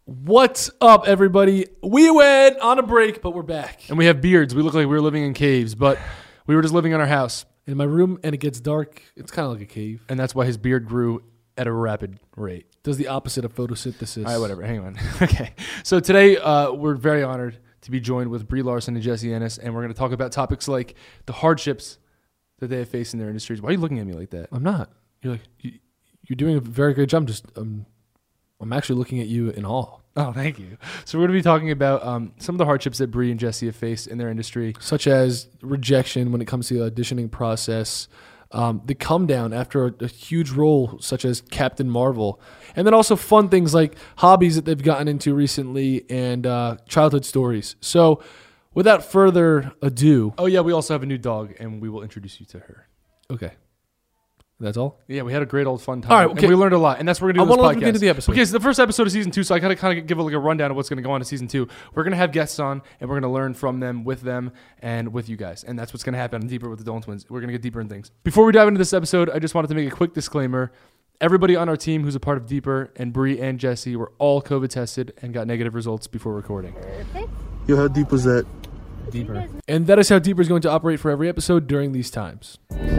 What's up, everybody? We went on a break, but we're back. And we have beards. We look like we were living in caves, but we were just living in our house. In my room, and it gets dark. It's kind of like a cave. And that's why his beard grew at a rapid rate. Does the opposite of photosynthesis. All right, whatever. Hang on. Okay. So today, we're very honored to be joined with Brie Larson and Jesse Ennis, and we're going to talk about topics like the hardships that they have faced in their industries. Why are you looking at me like that? I'm not. You're doing a very good job. Just I'm actually looking at you in awe. Oh, thank you. So we're going to be talking about some of the hardships that Brie and Jesse have faced in their industry. Such as rejection when it comes to the auditioning process, the come down after a huge role such as Captain Marvel, and then also fun things like hobbies that they've gotten into recently and childhood stories. So without further ado... Oh, yeah, we also have a new dog, and we will introduce you to her. Okay. That's all? Yeah, we had a great old fun time. All right, okay. And we learned a lot, and that's what we're going to do I with want this to podcast. get into the episode. Okay, so the first episode of season 2, so I gotta kind of give a rundown of what's going to go on in season 2. We're going to have guests on, and we're going to learn from them, with them, and with you guys. And that's what's going to happen on Deeper with the Dolan Twins. We're going to get deeper in things. Before we dive into this episode, I just wanted to make a quick disclaimer. Everybody on our team who's a part of Deeper, and Brie and Jesse, were all COVID tested and got negative results before recording. Yo, how deep was that? Deeper. And that is how Deeper is going to operate for every episode during these times.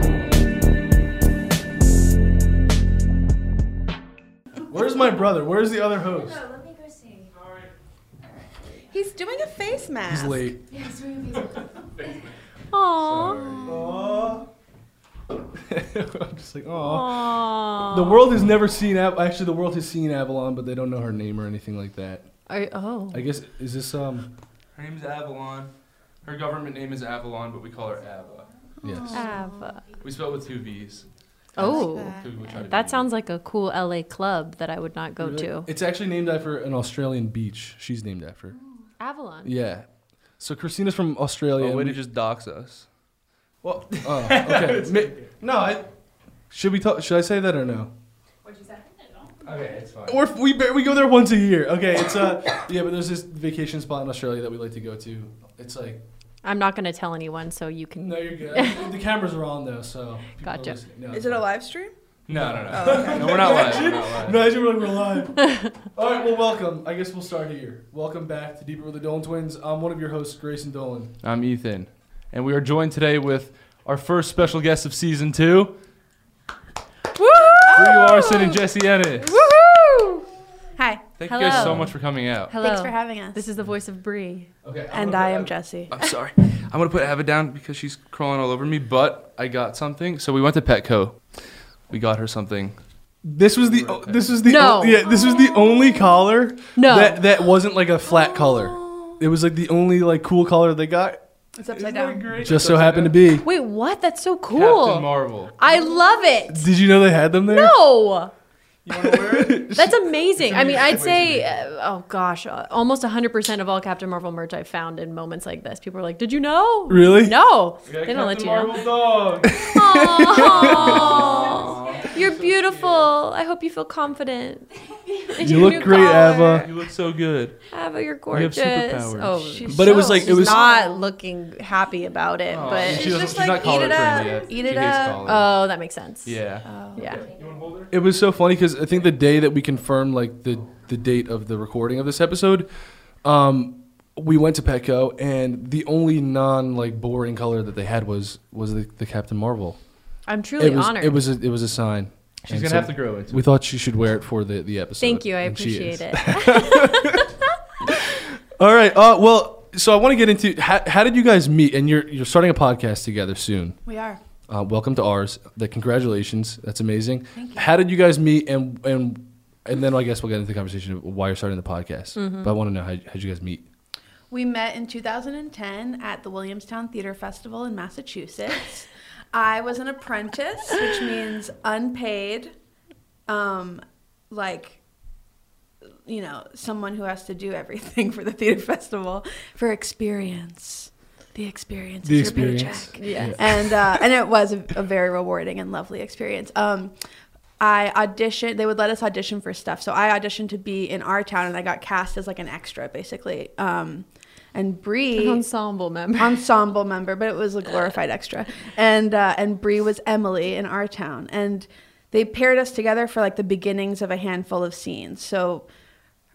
Where's my brother? Where's the other host? No, let me go see. He's doing a face mask. He's late. Yeah, he's doing a face. Aww. I'm just like, oh. The world has never seen actually the world has seen Avalon, but they don't know her name or anything like that. I guess is this Her name's Avalon. Her government name is Avalon, but we call her Ava. Yes. Ava. We spell it with 2 V's. Oh, We try to that be- sounds like a cool LA club that I would not go to. It's actually named after an Australian beach. She's named after. Avalon. Yeah. So Christina's from Australia. Oh, and way to we- just dox us. Well, oh, okay. Should I say that or no? Okay, it's fine. We go there once a year. Okay, it's yeah, but there's this vacation spot in Australia that we like to go to. It's like I'm not going to tell anyone, so you can. no, you're good. The cameras are on though, so people Gotcha. are listening. No, Is it a live stream? No. Oh, okay. No, we're not live. We're not live. Imagine we're live. All right, well, welcome. I guess we'll start here. Welcome back to Deeper with the Dolan Twins. I'm one of your hosts, Grayson Dolan. I'm Ethan, and we are joined today with our first special guest of season 2, Woo! Brie Larson and Jesse Ennis. Woohoo! Hi. Thank you guys Hello. so much for coming out. Hello. Thanks for having us. This is the voice of Brie. Okay, and I am Jesse. I'm sorry. I'm gonna put Ava down because she's crawling all over me, but I got something. So we went to Petco. We got her something. This was the No. this was the only collar No. that wasn't like a flat collar. It was like the only like cool collar they got. It's upside down. Just so happened to be. Wait, what? That's so cool. Captain Marvel. I love it. Did you know they had them there? No. You wanna wear it? That's amazing. I mean, I'd Way say, oh gosh, almost 100% of all Captain Marvel merch I've found in moments like this. People are like, "Did you know?" Really? No, We got they don't let Captain you know. Marvel dog. Aw, you're beautiful. I hope you feel confident. in You your look new great, collar. Ava. You look so good. Ava, you're have gorgeous. superpowers. Oh, But it was like- it was- not looking happy about it, Oh, but she doesn't- just she's like, not collar eat it trained up, yet. eat She it hates up. collar. oh, that makes sense. Yeah. Yeah. You want to hold her? It was so funny because I think the day that we confirmed like the date of the recording of this episode, we went to Petco and the only non like boring color that they had was the Captain Marvel. I'm truly honored. It was a sign. She's And gonna so have to grow into We it. thought she should wear it for the episode. Thank you. I and she appreciate is. it. All right. Well, so I want to get into how did you guys meet? And you're starting a podcast together soon. We are. Welcome to ours. Congratulations. That's amazing. Thank you. How did you guys meet? And then I guess we'll get into the conversation of why you're starting the podcast. Mm-hmm. But I want to know how'd you guys meet? We met in 2010 at the Williamstown Theater Festival in Massachusetts. I was an apprentice, which means unpaid, someone who has to do everything for the theater festival for experience. The experience The is experience. your paycheck. Yes. And it was a very rewarding and lovely experience. I auditioned. They would let us audition for stuff. So I auditioned to be in Our Town, and I got cast as like an extra, basically. And Brie, Ensemble member, but it was a glorified extra. And Brie was Emily in Our Town, and they paired us together for like the beginnings of a handful of scenes. So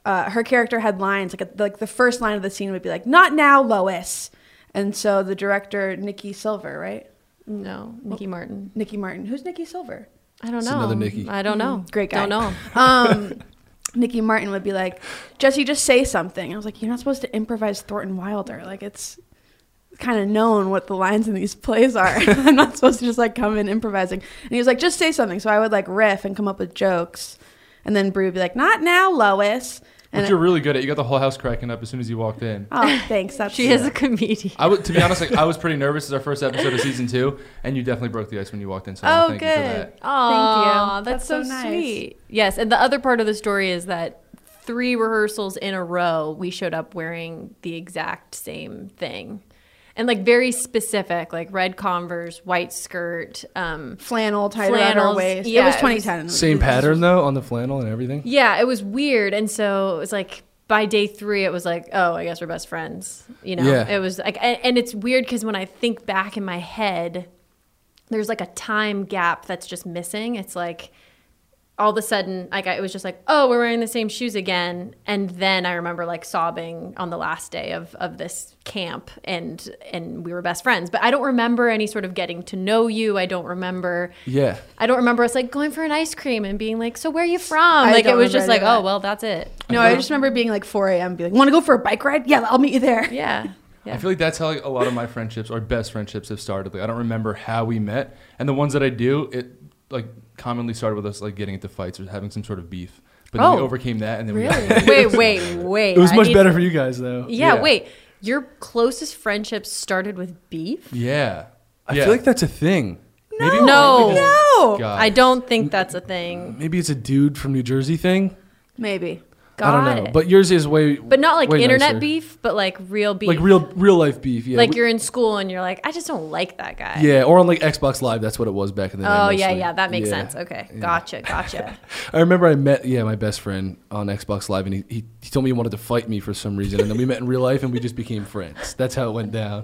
her character had lines like the first line of the scene would be like, "Not now, Lois," and so the director Nikki Silver, right? No, Nikki Martin. Nikki Martin. Who's Nikki Silver? I don't It's know. another Nikki. I don't know. Great guy. Don't know. Nikki Martin would be like, "Jesse, just say something." I was like, "You're not supposed to improvise Thornton Wilder. Like, it's kind of known what the lines in these plays are. I'm not supposed to just like come in improvising." And he was like, "Just say something." So I would like riff and come up with jokes, and then Brie would be like, "Not now, Lois." And Which you're really good at. You got the whole house cracking up as soon as you walked in. oh, thanks. That's She is a comedian. To be honest, like I was pretty nervous. It's our first episode of season 2, and you definitely broke the ice when you walked in. So Oh, thank you for good. that. Oh, you. that's That's so so nice. sweet. Yes, and the other part of the story is that 3 rehearsals in a row, we showed up wearing the exact same thing. And like very specific, like red Converse, white skirt. flannel tied around her Flannels. waist. Yeah, it was it 2010. Same pattern though on the flannel and everything. Yeah, it was weird. And so it was like by day 3, it was like, oh, I guess we're best friends. You know, Yeah. It was like, and it's weird because when I think back in my head, there's like a time gap that's just missing. It's like all of a sudden, like it was just like, oh, we're wearing the same shoes again. And then I remember like sobbing on the last day of this camp, and we were best friends. But I don't remember any sort of getting to know you. I don't remember. Yeah. I don't remember us like going for an ice cream and being like, so where are you from? Like it don't was just remember like, any of oh, that. well, that's it. No, I just remember being like 4 a.m. Be like, "Want to go for a bike ride? Yeah, I'll meet you there." Yeah. Yeah. I feel like that's how like, a lot of my friendships or best friendships have started. Like I don't remember how we met, and the ones that I do, it like commonly started with us like getting into fights or having some sort of beef. But then we Oh. overcame that, and then Really? wait. It was I much need- better for you guys though. Yeah, Yeah. wait. Your closest friendships started with beef? yeah. I feel like that's a thing. Maybe No. No. God. I don't think that's a thing. Maybe it's a dude from New Jersey thing. Maybe. I don't Got know. it. But yours is way But not like way internet nicer. beef, but like real beef. Like real life beef. Yeah. Like you're in school and you're like, I just don't like that guy. Yeah, or on like Xbox Live. That's what it was back in the day. Oh, yeah, mostly. yeah. That makes Yeah. sense. Okay. Gotcha. I remember I met my best friend on Xbox Live, and he told me he wanted to fight me for some reason, and then we met in real life, and we just became friends. That's how it went down.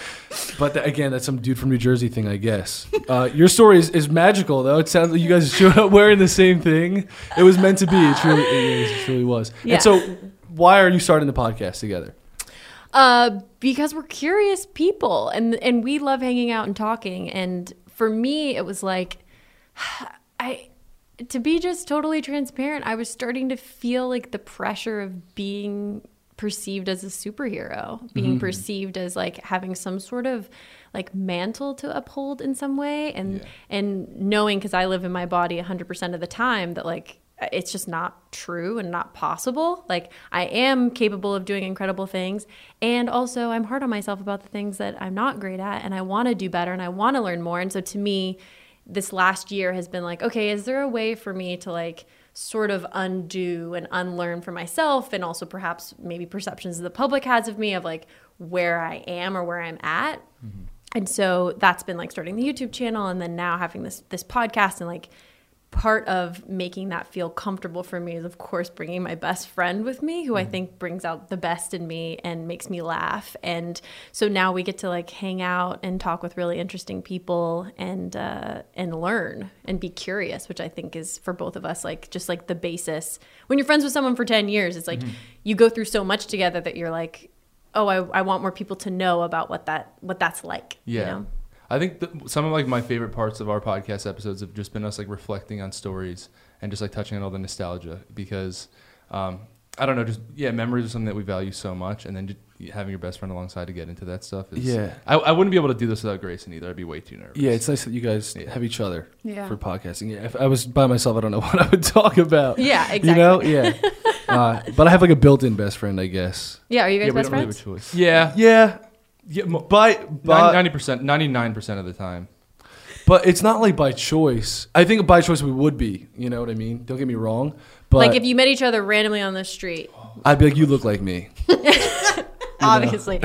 But again, that's some dude from New Jersey thing, I guess. Your story is magical, though. It sounds like you guys showed up wearing the same thing. It was meant to be. It truly was. Yeah. And so, why are you starting the podcast together? Because we're curious people and we love hanging out and talking. And for me, it was like, to be just totally transparent, I was starting to feel like the pressure of being perceived as a superhero, being perceived as like having some sort of like mantle to uphold in some way, and knowing, because I live in my body 100% of the time, that like it's just not true and not possible. Like I am capable of doing incredible things, and also I'm hard on myself about the things that I'm not great at, and I want to do better and I want to learn more. And so to me, this last year has been like, okay, is there a way for me to like sort of undo and unlearn for myself, and also perhaps maybe perceptions that the public has of me of like where I am or where I'm at. And so that's been like starting the YouTube channel, and then now having this podcast. And like part of making that feel comfortable for me is of course bringing my best friend with me, who I think brings out the best in me and makes me laugh. And so now we get to like hang out and talk with really interesting people and learn and be curious, which I think is for both of us like just like the basis. When you're friends with someone for 10 years, it's like you go through so much together that you're like, oh, I want more people to know about what that's like. Yeah. You know? I think some of like my favorite parts of our podcast episodes have just been us like reflecting on stories and just like touching on all the nostalgia, because I don't know, just memories are something that we value so much, and then just having your best friend alongside to get into that stuff is I wouldn't be able to do this without Grayson either. I'd be way too nervous. Yeah, it's nice that you guys have each other Yeah. for podcasting. Yeah, if I was by myself, I don't know what I would talk about. Yeah, You know? Yeah. But I have like a built-in best friend, I guess. Yeah, are you guys we best don't really have a friends? choice. Yeah. Yeah. Yeah, By 90%, 99% of the time. but it's not like by choice. I think by choice we would be. You know what I mean? Don't get me wrong. But Like if you met each other randomly on the street, I'd be like, you look like me. obviously.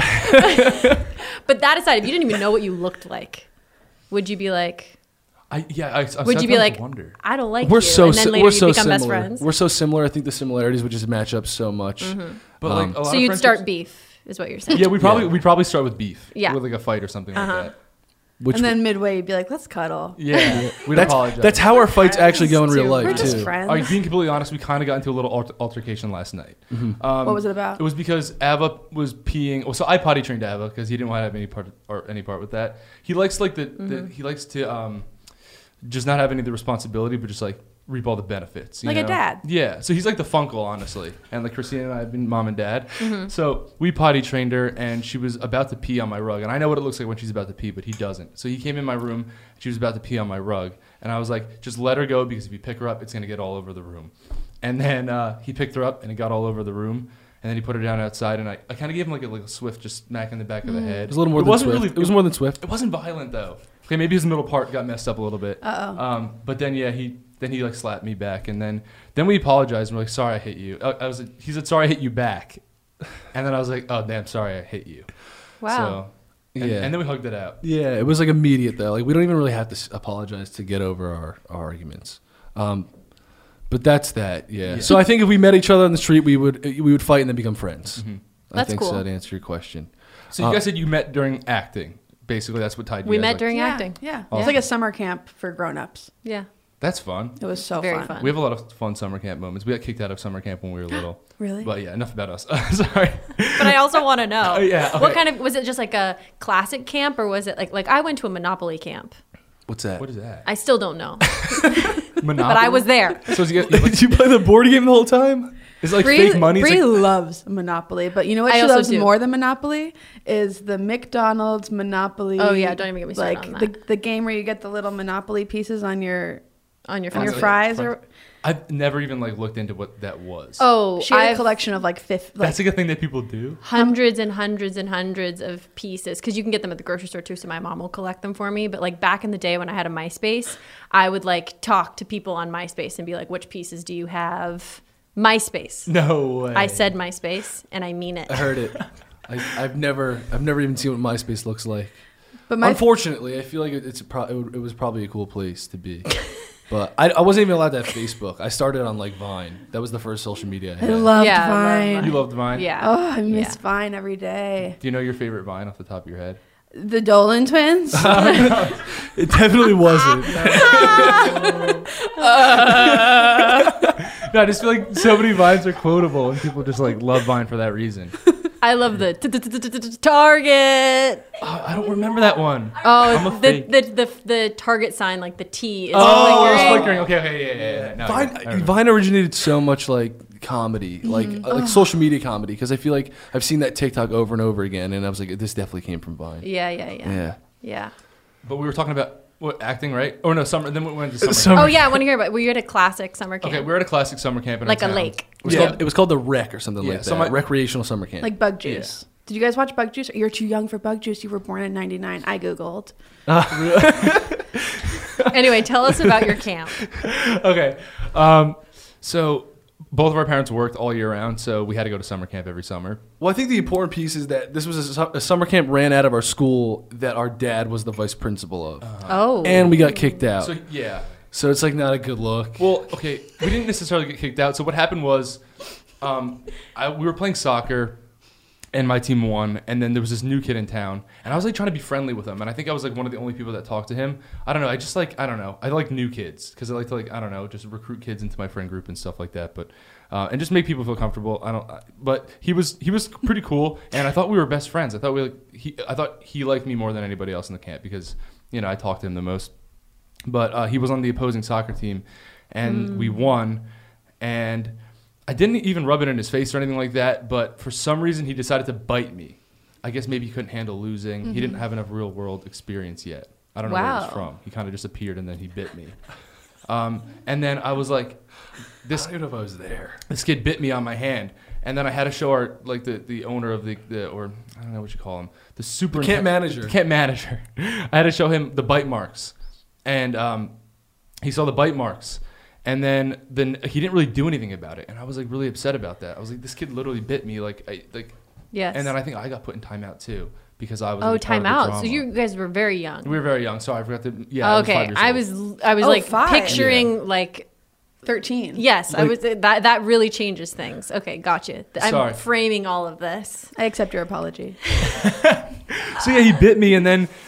But that aside, if you didn't even know what you looked like, would you be like, I would you be sometimes like, wonder. I don't like We're you, so and then later we're you so become best similar. friends? We're so similar. I think the similarities would just match up so much. But like a lot So of you'd friendships- start beef, is what you're saying. Yeah, we'd probably start with beef. Yeah. with like a fight or something like that. Which And then midway, you'd be like, let's cuddle. Yeah, we'd that's, apologize. that's how our fights actually go in real We're life, We're too. just friends. All right, being completely honest, we kind of got into a little altercation last night. What was it about? It was because Ava was peeing. Well, so I potty trained Ava because he didn't want to have any part with that. He likes like he likes to just not have any of the responsibility, but just like reap all the benefits. You Like a know? dad. Yeah. So he's like the Funkle, honestly. And like Christina and I have been mom and dad. Mm-hmm. So we potty trained her, and she was about to pee on my rug. And I know what it looks like when she's about to pee, but he doesn't. So he came in my room. She was about to pee on my rug, and I was like, just let her go, because if you pick her up, it's gonna get all over the room. And then he picked her up, and it got all over the room. And then he put her down outside, and I kind of gave him like a swift just smack in the back of the head. It was a little more than wasn't Swift. really- It was more than Swift. It wasn't violent though. Okay, maybe his middle part got messed up a little bit. But then yeah, he like slapped me back, and then we apologized, and we're like, sorry I hit you. He said, sorry I hit you back, and then I was like, oh damn, sorry I hit you. Wow. So, and Yeah. then we hugged it out. Yeah, it was like immediate though. Like we don't even really have to apologize to get over our arguments. But that's that. Yeah. Yeah. So I think if we met each other on the street, we would fight and then become friends. I That's think cool. so. To answer your question. So you guys said you met during acting. Basically, that's what tied you We guys met up. during Yeah, acting. Yeah. Awesome. It's like a summer camp for grown-ups. Yeah. That's fun. It was so Very fun. fun. We have a lot of fun summer camp moments. We got kicked out of summer camp when we were little. Really? But yeah, enough about us. Sorry. But I also want to know. Oh, yeah, What okay. kind of, was it just like a classic camp, or was it like I went to a Monopoly camp. What's that? What is that? I still don't know. Monopoly? But I was there. So is it, like, Did you play the board game the whole time? is it like Bree, fake money? It's Bree like- loves Monopoly, but you know what I she also loves do. more than Monopoly is the McDonald's Monopoly. Oh, yeah, don't even get me started like on that. the game where you get the little Monopoly pieces on your On your on your phone. fries or I've never even like looked into what that was. Oh, she had a I've collection of like That's like a thing that people do. hundreds and hundreds and hundreds of pieces, because you can get them at the grocery store too, so my mom will collect them for me. But like back in the day when I had a MySpace, I would like talk to people on MySpace and be like, which pieces do you have? MySpace. No way. I said MySpace, and I mean it. I heard it. I've never even seen what MySpace looks like. but my Unfortunately, I feel like it was probably a cool place to be. But I wasn't even allowed to have Facebook. I started on like Vine. That was the first social media I I had. loved Yeah, I love Vine. Vine. You loved Vine? Yeah. Oh, I miss Yeah. Vine every day. Do you know your favorite Vine off the top of your head? The Dolan twins. It definitely wasn't. No, I just feel like so many Vines are quotable, and people just like love Vine for that reason. I love the Target. Oh, I don't remember that one. Oh, I'm a fake. the Target sign, like the T is Oh, it's flickering. flickering. Okay. Yeah. No, I remember. Vine originated so much like comedy, like social media comedy, because I feel like I've seen that TikTok over and over again, and I was like, this definitely came from Vine. Yeah. Yeah. But we were talking about what acting, right? Or no, summer. Then we went to summer. Summer- camp. Oh yeah, I want to hear about. Were you at a classic summer camp? Okay, we're at a classic summer camp in Like our a town. lake. It was called the Rec or something Yeah, like that. so my- Recreational summer camp. Like Bug Juice. Did you guys watch Bug Juice? You're too young for Bug Juice. You were born in '99. I googled. Anyway, tell us about your camp. Okay, so both of our parents worked all year round, so we had to go to summer camp every summer. Well, I think the important piece is that this was a summer camp ran out of our school that our dad was the vice principal of, Oh. and we got kicked out. So yeah. So it's like not a good look. Well, okay, we didn't necessarily get kicked out. So what happened was, we were playing soccer, and my team won. And then there was this new kid in town, and I was like trying to be friendly with him. And I think I was like one of the only people that talked to him. I don't know. I like new kids because I like to just recruit kids into my friend group and stuff like that. But and just make people feel comfortable. But he was pretty cool, and I thought we were best friends. I thought he liked me more than anybody else in the camp because I talked to him the most. But he was on the opposing soccer team, and we won. And I didn't even rub it in his face or anything like that. But for some reason, he decided to bite me. I guess maybe he couldn't handle losing. He didn't have enough real world experience yet. I don't know where it was Wow. from. He kind of just appeared and then he bit me. And then I was like, I don't even know if I was there. this kid bit me on my hand. And then I had to show the owner of the or I don't know what you call him, the super camp manager. The camp manager. I had to show him the bite marks, and he saw the bite marks, and then he didn't really do anything about it, and I was like really upset about that. I was like, this kid literally bit me, Yes. and then I think I got put in timeout too because I was Oh, part of the timeout. So drama. you guys were very young. We were very young, so I forgot to. Yeah. Okay. I was Oh, like 5. picturing like 13. yes, I was that really changes things. Okay, gotcha. Sorry. I'm framing all of this. I accept your apology. So yeah, he bit me, and then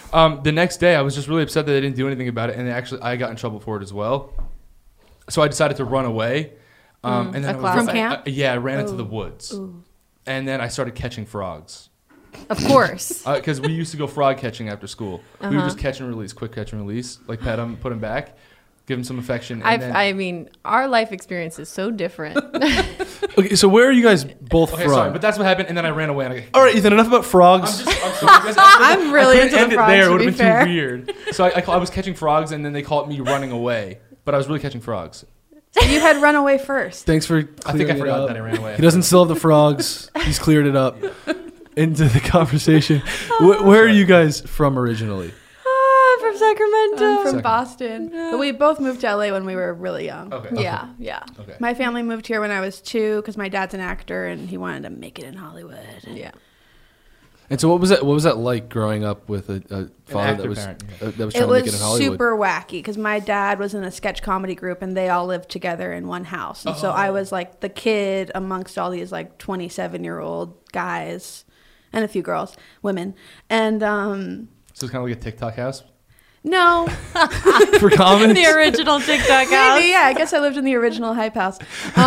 The next day, I was just really upset that they didn't do anything about it, and I got in trouble for it as well. So I decided to run away. And then it was From I- camp? I ran into the woods, and then I started catching frogs. Of course. Because we used to go frog catching after school. We would Uh-huh. just catch and release, quick catch and release, like pet them, put them back, give them some affection. And then, I mean, our life experience is so different. Okay, so where are you guys both okay, from? sorry, but that's what happened, and then I ran away. And All right, Ethan, enough about frogs. I'm sorry, guys. I'm really I couldn't into the end it frogs, there. It to would be have been fair. too weird. So I was catching frogs, and then they called me running away, but I was really catching frogs. You had run away first. Thanks for I think I clearing it forgot up. that I ran away. He doesn't still have the frogs. He's cleared it up. Into the conversation. Where are you guys from originally? I'm from Sacramento. I'm from Second. Boston. But we both moved to LA when we were really young. Okay. Yeah, yeah. Okay. My family moved here when I was 2 because my dad's an actor and he wanted to make it in Hollywood. Yeah. And so what was that like growing up with a father actor that was parent, that was It trying to make it in was Hollywood? super wacky because my dad was in a sketch comedy group and they all lived together in one house. And so I was like the kid amongst all these like 27-year-old guys and a few girls, women. And So it's kind of like a TikTok house. no, For comics? The original TikTok house. maybe, yeah, I guess I lived in the original Hype House.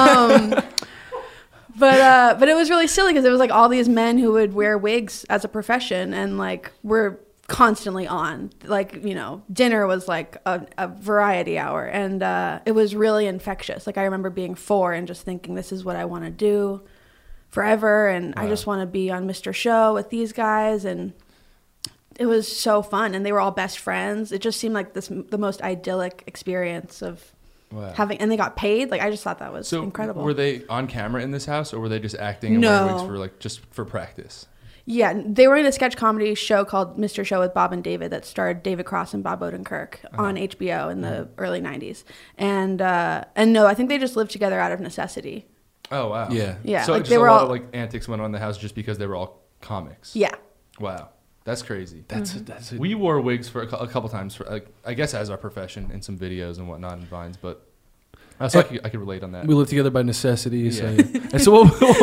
But it was really silly because it was like all these men who would wear wigs as a profession and like were constantly on. Like, you know, dinner was like a variety hour and it was really infectious. Like I remember being 4 and just thinking this is what I want to do forever and I just want to be on Mr. Show with these guys and it was so fun and they were all best friends. It just seemed like the most idyllic experience of Wow. and they got paid. Like I just thought that was So incredible. were they on camera in this house, or were they just acting and No. wearing wigs for like just for practice? Yeah, they were in a sketch comedy show called Mr. Show with Bob and David that starred David Cross and Bob Odenkirk on HBO in the early 90s. And no, I think they just lived together out of necessity. Oh wow. Yeah. Yeah, So like just they a were lot all- of like antics went on in the house just because they were all comics. Yeah. Wow. That's crazy. That's We wore wigs for a couple times for like I guess as our profession in some videos and whatnot and vines, but so I could relate on that. we live together by necessity. So, Yeah. and so what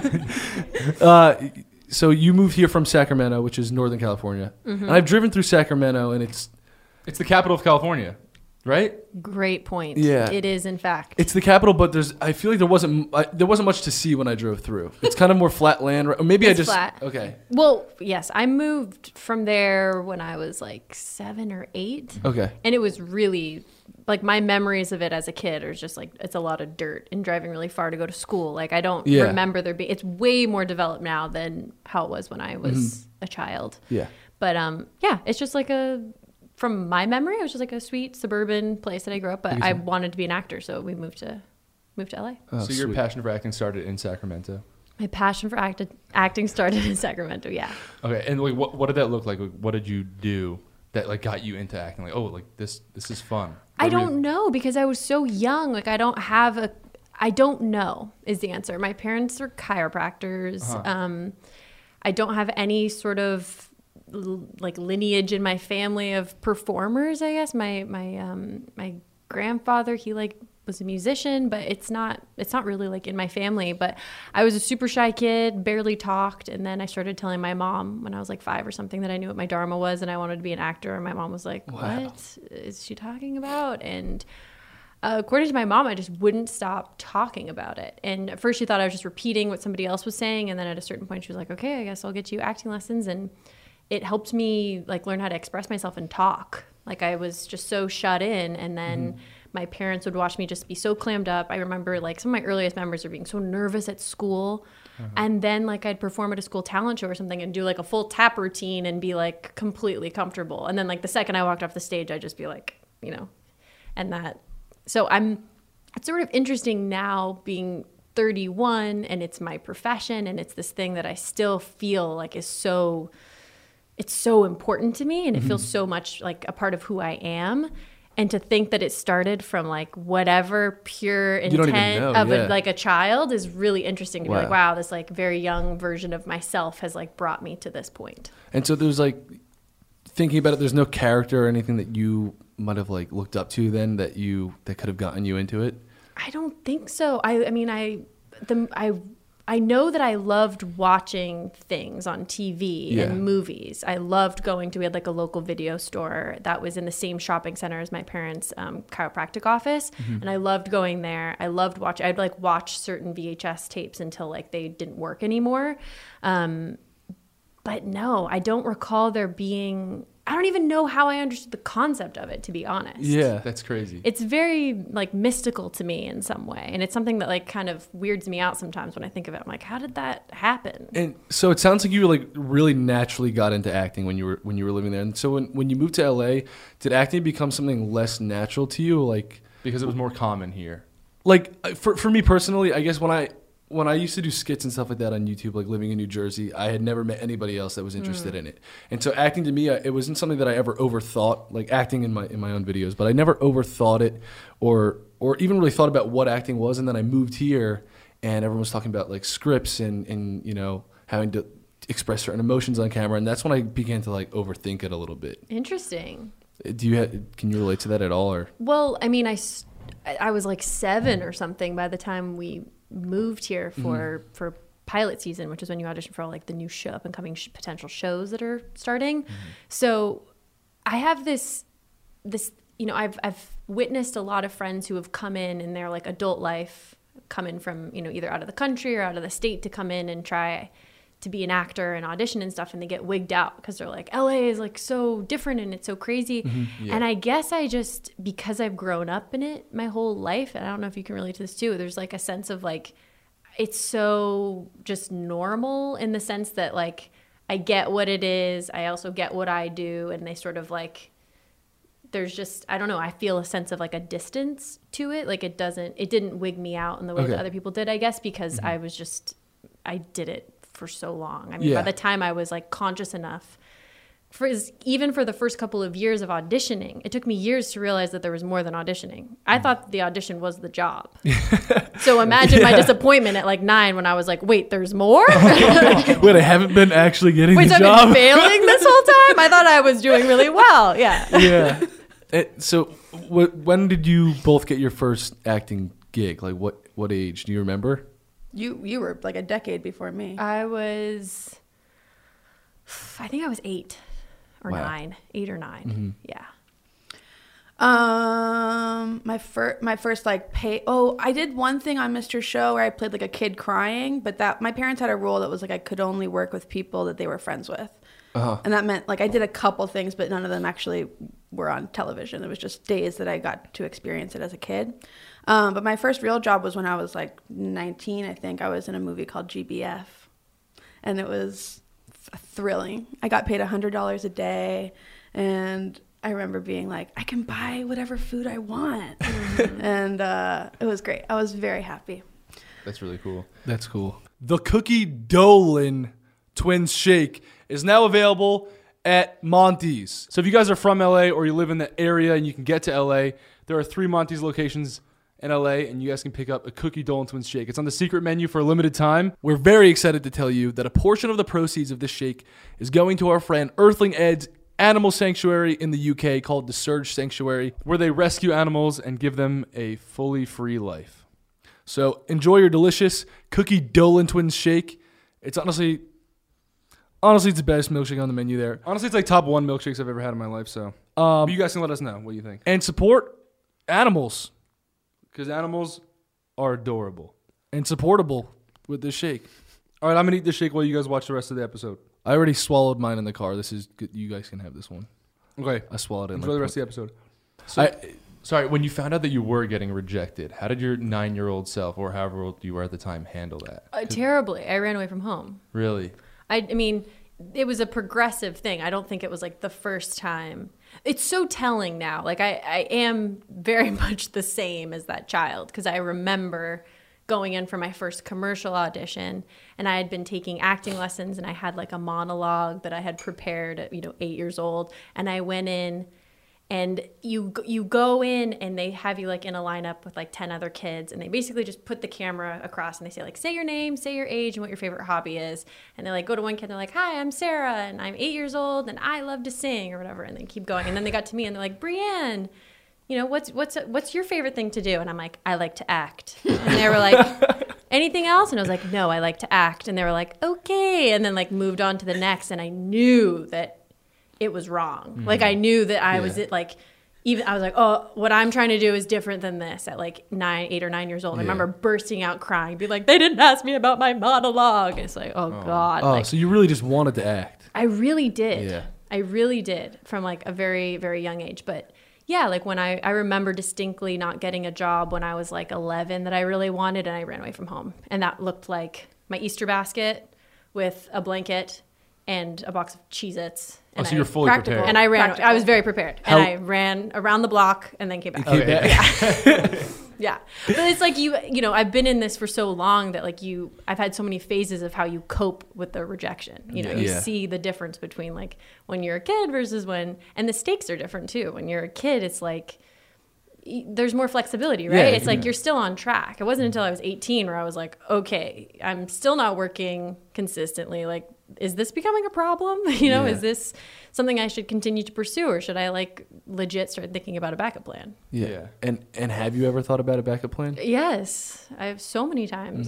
was so you moved here from Sacramento, which is Northern California. And I've driven through Sacramento and it's It's the capital of California, right? Great point. Yeah. It is, in fact. the capital, but I feel like there wasn't much to see when I drove through. It's kind of more flat land, or maybe It's I just flat. okay. Well, yes, I moved from there when I was like 7 or 8. Okay. And it was really, like, my memories of it as a kid are just like, it's a lot of dirt and driving really far to go to school. Like, I don't Yeah. remember there being, it's way more developed now than how it was when I was a child. Yeah. But yeah, it's just like from my memory, it was just like a sweet suburban place that I grew up. But I wanted to be an actor, so we moved to LA. Oh, So your sweet. passion for acting started in Sacramento. My passion for acting started in Sacramento. Yeah. Okay, and like what did that look like? Like, what did you do that like got you into acting? Like, oh, like this is fun. I don't know because I was so young. Like I don't know is the answer. My parents are chiropractors. I don't have any sort of like lineage in my family of performers, I guess. My grandfather, he like was a musician, but it's not really like in my family. But I was a super shy kid, barely talked, and then I started telling my mom when I was like 5 or something that I knew what my dharma was and I wanted to be an actor, and my mom was like, "What is she talking about?" And according to my mom, I just wouldn't stop talking about it. And at first she thought I was just repeating what somebody else was saying, and then at a certain point she was like, "Okay, I guess I'll get you acting lessons." And it helped me like learn how to express myself and talk. Like I was just so shut in, and then my parents would watch me just be so clammed up. I remember like some of my earliest memories are being so nervous at school. And then like I'd perform at a school talent show or something and do like a full tap routine and be like completely comfortable. And then like the second I walked off the stage, I'd just be like, you know, and that. So it's sort of interesting now being 31 and it's my profession and it's this thing that I still feel like is so, it's so important to me and it feels so much like a part of who I am. And to think that it started from like whatever pure You don't even intent know, of yeah. like a child is really interesting to be like, Wow. wow, this like very young version of myself has like brought me to this point. And so there's like thinking about it. There's no character or anything that you might have like looked up to then that could have gotten you into it. I don't think so. I mean, I I know that I loved watching things on TV Yeah. and movies. I loved going to, we had like a local video store that was in the same shopping center as my parents' chiropractic office. And I loved going there. I loved watching, I'd like watch certain VHS tapes until like they didn't work anymore. But no, I don't recall there being, I don't even know how I understood the concept of it, to be honest. Yeah. That's crazy. It's very like mystical to me in some way. And it's something that like kind of weirds me out sometimes when I think of it. I'm like, how did that happen? And so it sounds like you like really naturally got into acting when you were living there. And so when you moved to LA, did acting become something less natural to you? Like Because it was more common here. for me personally, I guess when I used to do skits and stuff like that on YouTube, like living in New Jersey, I had never met anybody else that was interested in it. And so acting to me, it wasn't something that I ever overthought, like acting in my own videos, but I never overthought it or even really thought about what acting was. And then I moved here and everyone was talking about like scripts and you know, having to express certain emotions on camera. And that's when I began to like overthink it a little bit. Interesting. Can you relate to that at all? Or Well, I mean, I was like 7 or something by the time we moved here for pilot season, which is when you audition for all like the new show up and coming potential shows that are starting. So I have this, you know, I've witnessed a lot of friends who have come in their like adult life, come in from, you know, either out of the country or out of the state to come in and try to be an actor and audition and stuff, and they get wigged out because they're like, LA is like so different and it's so crazy. Yeah. And I guess I just, because I've grown up in it my whole life, and I don't know if you can relate to this too, there's like a sense of like, it's so just normal in the sense that like, I get what it is. I also get what I do. And they sort of like, there's just, I don't know, I feel a sense of like a distance to it. Like it didn't wig me out in the way that other people did, I guess, because I did it for so long. I mean, by the time I was like conscious enough, even for the first couple of years of auditioning, it took me years to realize that there was more than auditioning. I thought the audition was the job. So imagine my disappointment at like 9 when I was like, wait, there's more? wait, I haven't been actually getting Wait, the so job. I've been failing this whole time? I thought I was doing really well. Yeah. Yeah. So when did you both get your first acting gig? Like what age? Do you remember? You were like a decade before me. I think I was 8 or Wow. 9, 8 or 9. Yeah. My first like I did one thing on Mr. Show where I played like a kid crying, but that my parents had a rule that was like I could only work with people that they were friends with. And that meant like I did a couple things, but none of them actually were on television. It was just days that I got to experience it as a kid. But my first real job was when I was like 19, I think. I was in a movie called GBF, and it was thrilling. I got paid $100 a day, and I remember being like, I can buy whatever food I want. And it was great. I was very happy. That's really cool. That's cool. The Cookie Dolan Twins Shake is now available at Monty's. So if you guys are from LA or you live in the area and you can get to LA, there are 3 Monty's locations in LA, and you guys can pick up a Cookie Dolan Twins Shake. It's on the secret menu for a limited time. We're very excited to tell you that a portion of the proceeds of this shake is going to our friend Earthling Ed's animal sanctuary in the UK called the Surge Sanctuary, where they rescue animals and give them a fully free life. So enjoy your delicious Cookie Dolan Twins Shake. It's honestly, it's the best milkshake on the menu there. Honestly, it's like top 1 milkshakes I've ever had in my life. So but you guys can let us know what you think. And support animals Because animals are adorable. and supportable with this shake. All right, I'm going to eat this shake while you guys watch the rest of the episode. I already swallowed mine in the car. This is good. You guys can have this one. Okay. I swallowed it. Enjoy the rest of the episode. So, sorry, when you found out that you were getting rejected, how did your 9-year-old self, or however old you were at the time, handle that? Terribly. I ran away from home. Really? I mean, it was a progressive thing. I don't think it was like the first time. It's so telling now. Like I am very much the same as that child, because I remember going in for my first commercial audition, and I had been taking acting lessons, and I had like a monologue that I had prepared at 8 years old, and I went in. And you go in and they have you like in a lineup with like 10 other kids, and they basically just put the camera across and they say like, say your name, say your age, and what your favorite hobby is. And they like go to one kid and they're like, hi, I'm Sarah and I'm 8 years old and I love to sing or whatever. And they keep going. And then they got to me and they're like, Brienne, what's your favorite thing to do? And I'm like, I like to act. And they were like, anything else? And I was like, no, I like to act. And they were like, okay. And then like moved on to the next. And I knew that it was wrong. Like I knew that I was like, even I was like, oh, what I'm trying to do is different than this at like 8 or 9 years old. I remember bursting out crying, be like, they didn't ask me about my monologue. It's like, oh God. Oh, like, so you really just wanted to act. I really did. Yeah. I really did from like a very, very young age. But yeah, like when I remember distinctly not getting a job when I was like 11 that I really wanted, and I ran away from home. And that looked like my Easter basket with a blanket and a box of Cheez-Its. So you're fully prepared. And I ran. Practical. I was very prepared. And I ran around the block and then came back. Yeah. But it's like you know, I've been in this for so long that like I've had so many phases of how you cope with the rejection. You know, you see the difference between like when you're a kid versus and the stakes are different too. When you're a kid, it's like there's more flexibility, right? It's like you're still on track. It wasn't until I was 18 where I was like, okay, I'm still not working consistently. Like, is this becoming a problem? You know, is this something I should continue to pursue, or should I like legit start thinking about a backup plan? Yeah. And have you ever thought about a backup plan? Yes, I have so many times.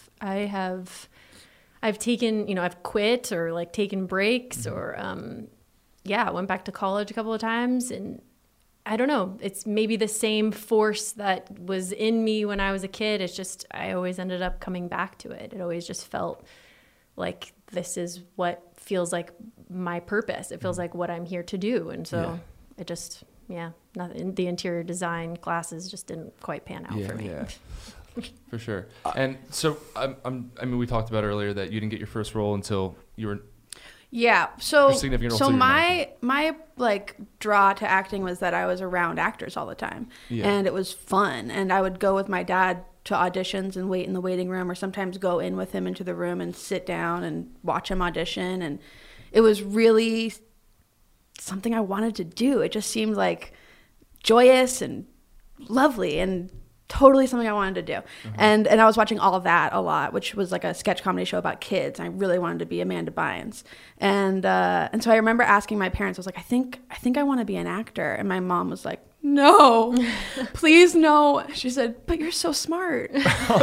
I've taken, you know, I've quit or like taken breaks or I went back to college a couple of times, and I don't know, it's maybe the same force that was in me when I was a kid. It's just I always ended up coming back to it. It always just felt like this is what feels like my purpose. It feels like what I'm here to do. And so it just, nothing, the interior design classes just didn't quite pan out for me. Yeah, for sure. And so, I mean, we talked about earlier that you didn't get your first role until you were... Yeah. So significant role so to your my like draw to acting was that I was around actors all the time. Yeah. And it was fun. And I would go with my dad to auditions and wait in the waiting room, or sometimes go in with him into the room and sit down and watch him audition. And it was really something I wanted to do. It just seemed like joyous and lovely and totally something I wanted to do. And I was watching All of That a lot, which was like a sketch comedy show about kids. I really wanted to be Amanda Bynes. And so I remember asking my parents, I was like, I think I want to be an actor. And my mom was like, no, please no. She said, but you're so smart.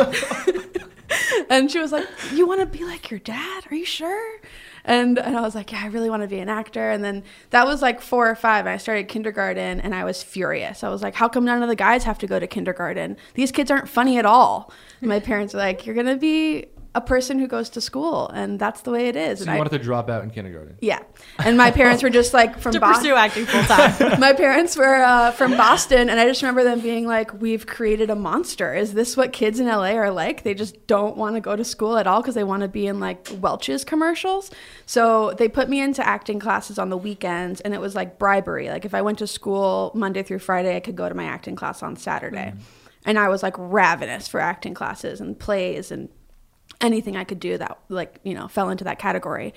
And she was like, you want to be like your dad? Are you sure? And I was like, yeah, I really want to be an actor. And then that was like 4 or 5. And I started kindergarten and I was furious. I was like, how come none of the guys have to go to kindergarten? These kids aren't funny at all. And my parents were like, you're going to be a person who goes to school, and that's the way it is. So and you wanted to drop out in kindergarten? Yeah. And my parents were just like from To Boston. pursue acting full time. My parents were from Boston, and I just remember them being like, we've created a monster. Is this what kids in LA are like? They just don't want to go to school at all because they want to be in like Welch's commercials. So they put me into acting classes on the weekends, and it was like bribery. Like if I went to school Monday through Friday, I could go to my acting class on Saturday. And I was like ravenous for acting classes and plays and anything I could do that, like, you know, fell into that category.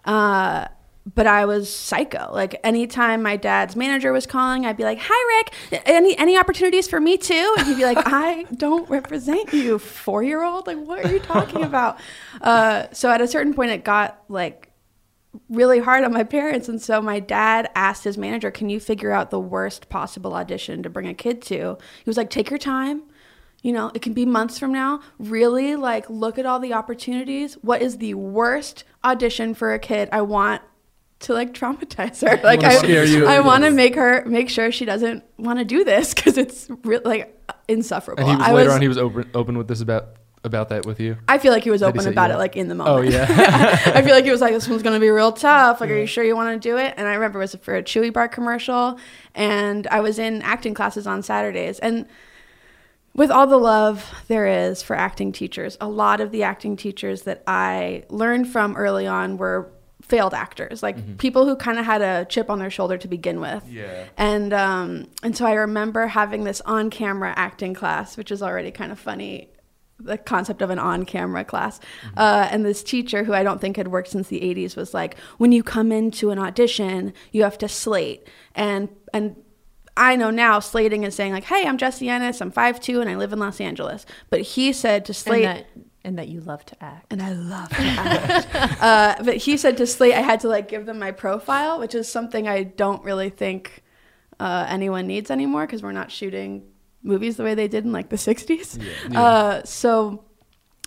But I was psycho. Like anytime my dad's manager was calling, I'd be like, hi, Rick, any opportunities for me too? And he'd be like, I don't represent you, 4-year-old. Like, what are you talking about? So at a certain point, it got like really hard on my parents. And so my dad asked his manager, can you figure out the worst possible audition to bring a kid to? He was like, take your time. You know, it can be months from now. Really, like, look at all the opportunities. What is the worst audition for a kid? I want to, like, traumatize her. Like, I want to make sure she doesn't want to do this because it's like insufferable. And he was later on, he was open with this about that with you? I feel like he was open about it, like, in the moment. Oh, yeah. I feel like he was like, this one's going to be real tough. Like, are you sure you want to do it? And I remember it was for a Chewy Bar commercial, and I was in acting classes on Saturdays. And with all the love there is for acting teachers, a lot of the acting teachers that I learned from early on were failed actors, like people who kind of had a chip on their shoulder to begin with. Yeah. And so I remember having this on-camera acting class, which is already kind of funny, the concept of an on-camera class. And this teacher, who I don't think had worked since the 80s, was like, when you come into an audition, you have to slate. And I know now slating is saying like, hey, I'm Jessie Ennis, I'm 5'2", and I live in Los Angeles. But he said to slate... And that you love to act. And I love to act. But he said to slate, I had to like give them my profile, which is something I don't really think anyone needs anymore because we're not shooting movies the way they did in like the 60s. So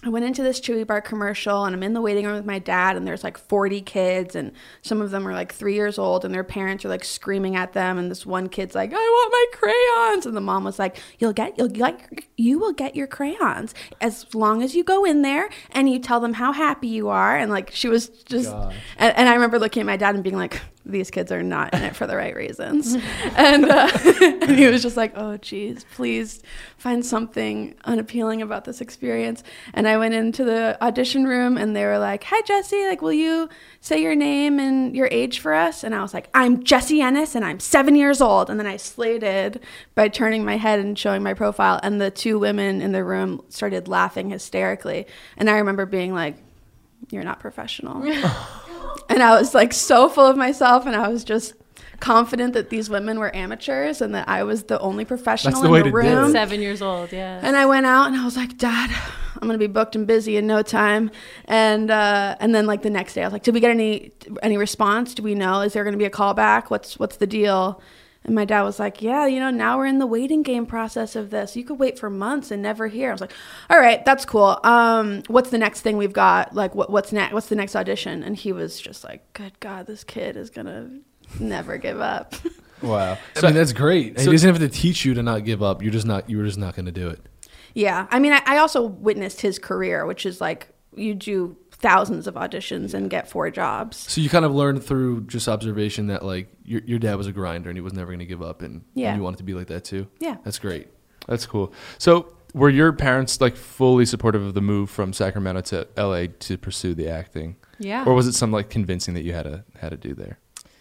I went into this Chewy Bar commercial, and I'm in the waiting room with my dad, and there's like 40 kids, and some of them are like 3 years old, and their parents are like screaming at them, and this one kid's like, I want my crayons, and the mom was like, you will get your crayons as long as you go in there and you tell them how happy you are. And like, she was just, and I remember looking at my dad and being like, these kids are not in it for the right reasons. And, and he was just like, oh geez, please find something unappealing about this experience. And I went into the audition room, and they were like, hi Jessie, like, will you say your name and your age for us? And I was like, I'm Jessie Ennis, and I'm 7 years old. And then I slated by turning my head and showing my profile, and the two women in the room started laughing hysterically. And I remember being like, you're not professional. And I was like so full of myself, and I was just confident that these women were amateurs and that I was the only professional in the room. 7 years old, yeah. And I went out and I was like, Dad, I'm going to be booked and busy in no time. And then like the next day I was like, did we get any response? Do we know? Is there going to be a callback? What's the deal? And my dad was like, yeah, now we're in the waiting game process of this. You could wait for months and never hear. I was like, all right, that's cool. What's the next thing we've got? Like, what's next? What's the next audition? And he was just like, good God, this kid is going to never give up. Wow. I mean, that's great. He doesn't have to teach you to not give up. You were just not going to do it. Yeah. I mean, I also witnessed his career, which is like, you do thousands of auditions and get 4 jobs. So you kind of learned through just observation that like your dad was a grinder and he was never going to give up, and you wanted to be like that too. Yeah. That's great. That's cool. So were your parents like fully supportive of the move from Sacramento to LA to pursue the acting? Yeah. Or was it some like convincing that you had to do there?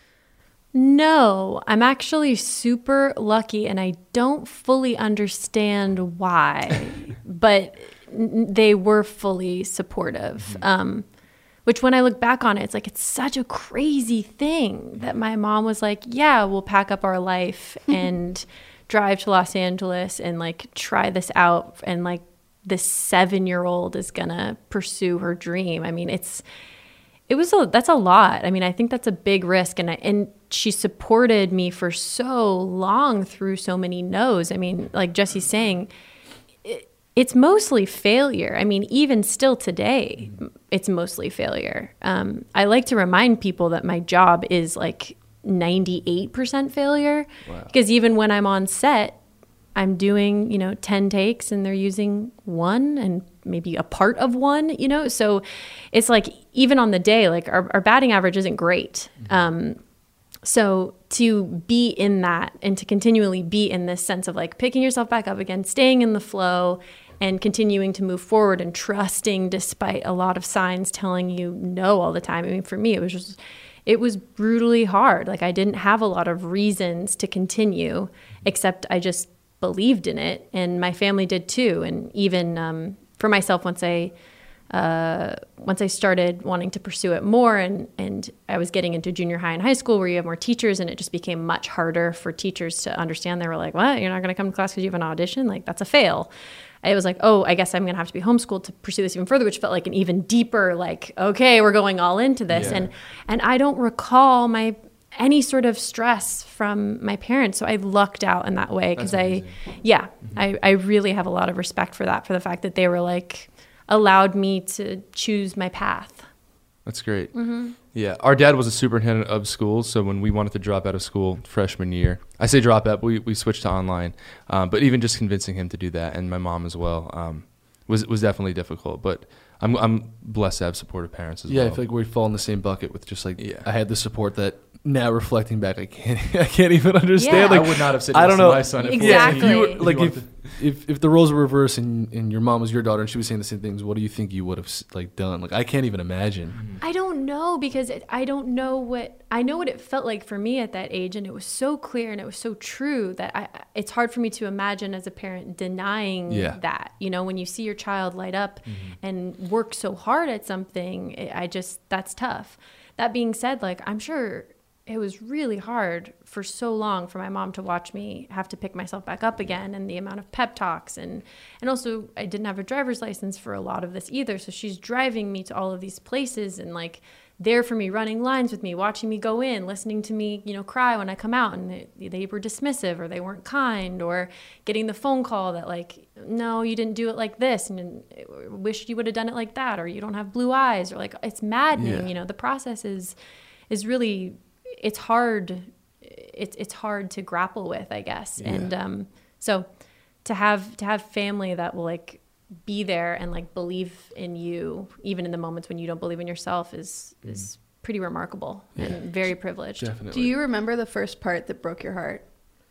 No, I'm actually super lucky, and I don't fully understand why, but they were fully supportive. Which when I look back on it, it's like, it's such a crazy thing that my mom was like, yeah, we'll pack up our life and drive to Los Angeles and like try this out. And like this 7-year-old is going to pursue her dream. I mean, that's a lot. I mean, I think that's a big risk. And she supported me for so long through so many no's. I mean, like Jessie's saying, it's mostly failure. I mean, even still today, it's mostly failure. I like to remind people that my job is like 98% failure. Wow. Because even when I'm on set, I'm doing, 10 takes and they're using 1 and maybe a part of 1, So it's like, even on the day, like our batting average isn't great. So to be in that and to continually be in this sense of like picking yourself back up again, staying in the flow and continuing to move forward and trusting despite a lot of signs telling you no all the time. I mean, for me, it was brutally hard. Like I didn't have a lot of reasons to continue, except I just believed in it, and my family did too. And even for myself, once I started wanting to pursue it more, and I was getting into junior high and high school where you have more teachers, and it just became much harder for teachers to understand. They were like, what? You're not going to come to class because you have an audition? Like, that's a fail. I was like, oh, I guess I'm going to have to be homeschooled to pursue this even further, which felt like an even deeper, like, okay, we're going all into this. Yeah. And I don't recall any sort of stress from my parents. So I lucked out in that way because I really have a lot of respect for that, for the fact that they were like, allowed me to choose my path. That's great. Mm-hmm. Yeah. Our dad was a superintendent of schools. So when we wanted to drop out of school freshman year, I say drop out, but we switched to online. But even just convincing him to do that, and my mom as well, was definitely difficult. But I'm blessed to have supportive parents as well. Yeah, I feel like we fall in the same bucket with just like, I had the support that now reflecting back, I can't even understand. Yeah. Like, I would not have said yes to my son. Exactly. If the roles were reversed and your mom was your daughter and she was saying the same things, what do you think you would have like done? Like, I can't even imagine. I don't know, because I know what it felt like for me at that age, and it was so clear and it was so true that it's hard for me to imagine as a parent denying that. When you see your child light up and work so hard at something, that's tough. That being said, like, I'm sure it was really hard for so long for my mom to watch me have to pick myself back up again, and the amount of pep talks, and also I didn't have a driver's license for a lot of this either. So she's driving me to all of these places and like there for me, running lines with me, watching me go in, listening to me, cry when I come out and they were dismissive or they weren't kind, or getting the phone call that like, no, you didn't do it like this, and wish you would have done it like that, or you don't have blue eyes, or like, it's maddening. Yeah. The process is really, it's hard. It's hard to grapple with, I guess. Yeah. And so to have family that will like be there and like believe in you even in the moments when you don't believe in yourself is pretty remarkable and very privileged. Definitely. Do you remember the first part that broke your heart?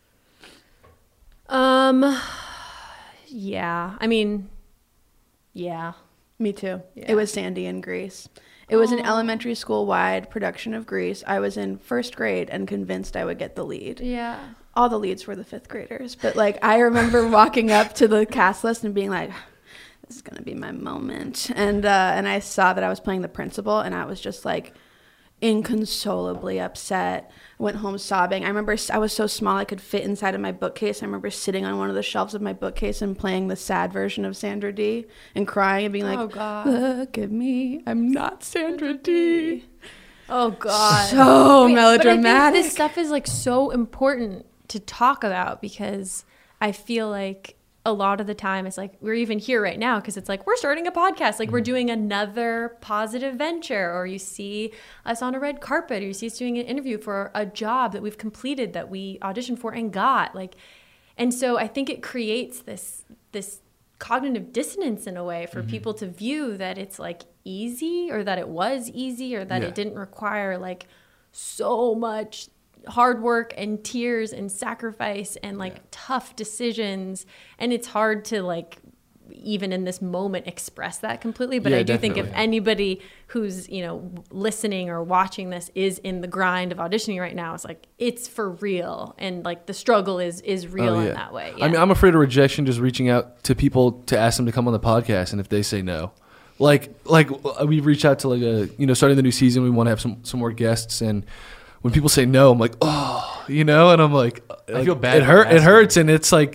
Yeah. I mean, yeah. Me too. Yeah. It was Sandy in Grease. It was an elementary school wide production of Grease. I was in first grade and convinced I would get the lead. Yeah. All the leads were the fifth graders, but like I remember walking up to the cast list and being like, this is gonna be my moment. And I saw that I was playing the principal, and I was just like inconsolably upset. I went home sobbing. I remember I was so small I could fit inside of my bookcase. I remember sitting on one of the shelves of my bookcase and playing the sad version of Sandra Dee and crying and being like, Oh, God. look at me, I'm not Sandra Dee. Oh God. So But I melodramatic. think this stuff is like so important to talk about, because I feel like a lot of the time it's like we're even here right now because it's like we're starting a podcast, like we're doing another positive venture, or you see us on a red carpet, or you see us doing an interview for a job that we've completed, that we auditioned for and got, like. And so I think it creates this cognitive dissonance in a way for people to view that it's like easy, or that it was easy, or that Yeah. it didn't require like so much hard work and tears and sacrifice and like tough decisions. And it's hard to like even in this moment express that completely, but Yeah, I do think if definitely. anybody who's listening or watching this is in the grind of auditioning right now, it's like it's for real, and like the struggle is real in that way. I mean, I'm afraid of rejection just reaching out to people to ask them to come on the podcast, and if they say no, like we reach out to like starting the new season, we want to have some more guests, and when people say no, I'm like, and I'm like, I feel bad It for asking. hurts, and it's like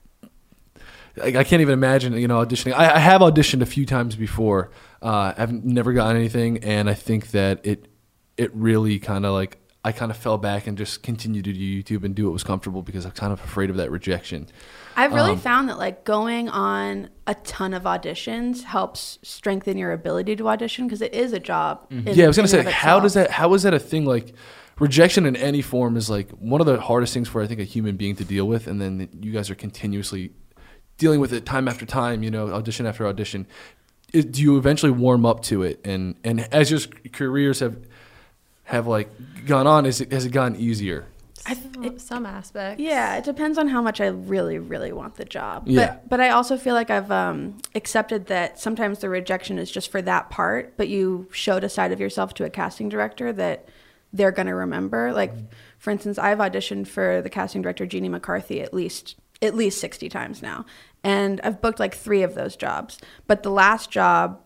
I can't even imagine, auditioning. I have auditioned a few times before. I've never gotten anything, and I think that it really kind of like I kind of fell back and just continued to do YouTube and do what was comfortable because I'm kind of afraid of that rejection. I've really found that like going on a ton of auditions helps strengthen your ability to audition, because it is a job. Yeah, I was gonna in say, and of how is itself. that a thing? Like rejection in any form is like one of the hardest things for I think a human being to deal with, and then you guys are continuously dealing with it time after time, audition after audition. Do you eventually warm up to it, and as your careers have like gone on, has it gotten easier? some aspects. Yeah, it depends on how much I really, really want the job. Yeah. But I also feel like I've accepted that sometimes the rejection is just for that part, but you showed a side of yourself to a casting director that they're going to remember. Like, for instance, I've auditioned for the casting director, Jeannie McCarthy, at least 60 times now. And I've booked like 3 of those jobs. But the last job,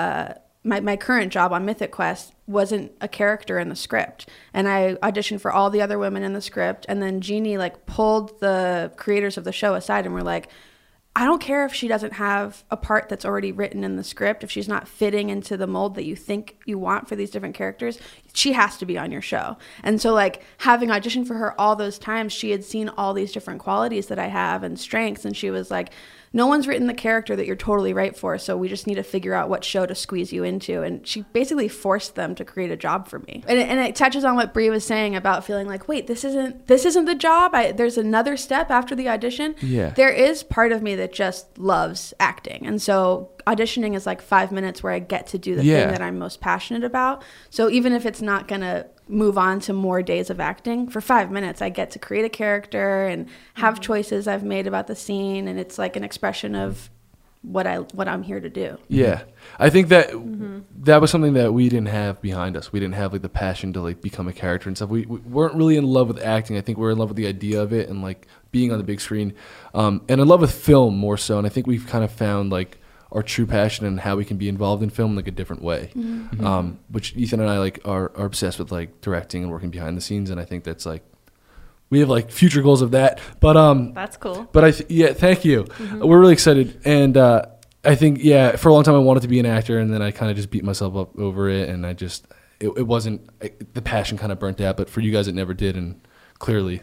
my current job on Mythic Quest, wasn't a character in the script, and I auditioned for all the other women in the script, and then Jeannie like pulled the creators of the show aside and were like, I don't care if she doesn't have a part that's already written in the script, if she's not fitting into the mold that you think you want for these different characters, she has to be on your show. And so like having auditioned for her all those times, she had seen all these different qualities that I have and strengths, and she was like, no one's written the character that you're totally right for, so we just need to figure out what show to squeeze you into. And she basically forced them to create a job for me. And it touches on what Brie was saying about feeling like, wait, this isn't the job. There's another step after the audition. Yeah. There is part of me that just loves acting. And so auditioning is like 5 minutes where I get to do the Yeah. thing that I'm most passionate about. So even if it's not going to move on to more days of acting, for 5 minutes I get to create a character and have choices I've made about the scene, and it's like an expression of what I'm here to do. Yeah, I think that that was something that we didn't have behind us. We didn't have like the passion to like become a character and stuff. We weren't really in love with acting. I think we were in love with the idea of it and like being on the big screen, and in love with film more so. And I think we've kind of found like our true passion and how we can be involved in film in like a different way. Which Ethan and I like are obsessed with like directing and working behind the scenes, and I think that's like we have like future goals of that. But That's cool. But thank you. We're really excited, and I think for a long time I wanted to be an actor, and then I kind of just beat myself up over it, and I just it wasn't the passion kind of burnt out, but for you guys it never did, and clearly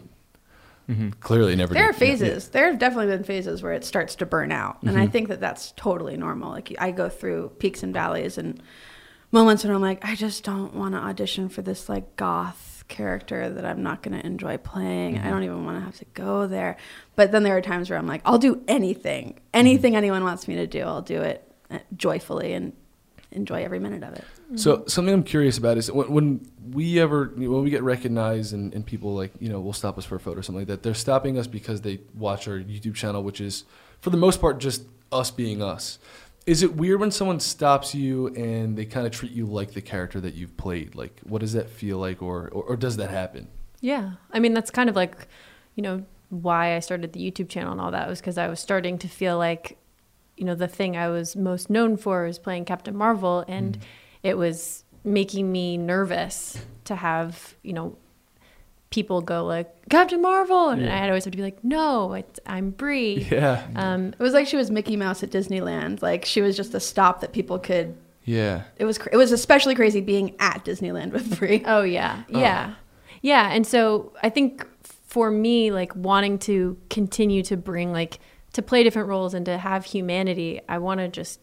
it never There did. are phases. There have definitely been phases where it starts to burn out. And I think that that's totally normal. Like I go through peaks and valleys and moments when I'm like, I just don't want to audition for this like goth character that I'm not going to enjoy playing. I don't even want to have to go there. But then there are times where I'm like, I'll do anything. Anything anyone wants me to do, I'll do it joyfully and enjoy every minute of it. So something I'm curious about is when we get recognized and people like, will stop us for a photo or something like that, they're stopping us because they watch our YouTube channel, which is for the most part just us being us. Is it weird when someone stops you and they kind of treat you like the character that you've played? Like, what does that feel like, or does that happen? Yeah. I mean, that's kind of like, why I started the YouTube channel and all that was because I was starting to feel like, the thing I was most known for was playing Captain Marvel, and it was making me nervous to have, people go like, Captain Marvel, and I'd always have to be like, no, I'm Brie. Yeah. It was like she was Mickey Mouse at Disneyland. Like she was just a stop that people could. Yeah. It was especially crazy being at Disneyland with Brie. Oh yeah, yeah, yeah. And so I think for me, like wanting to continue to bring like to play different roles and to have humanity, I want to just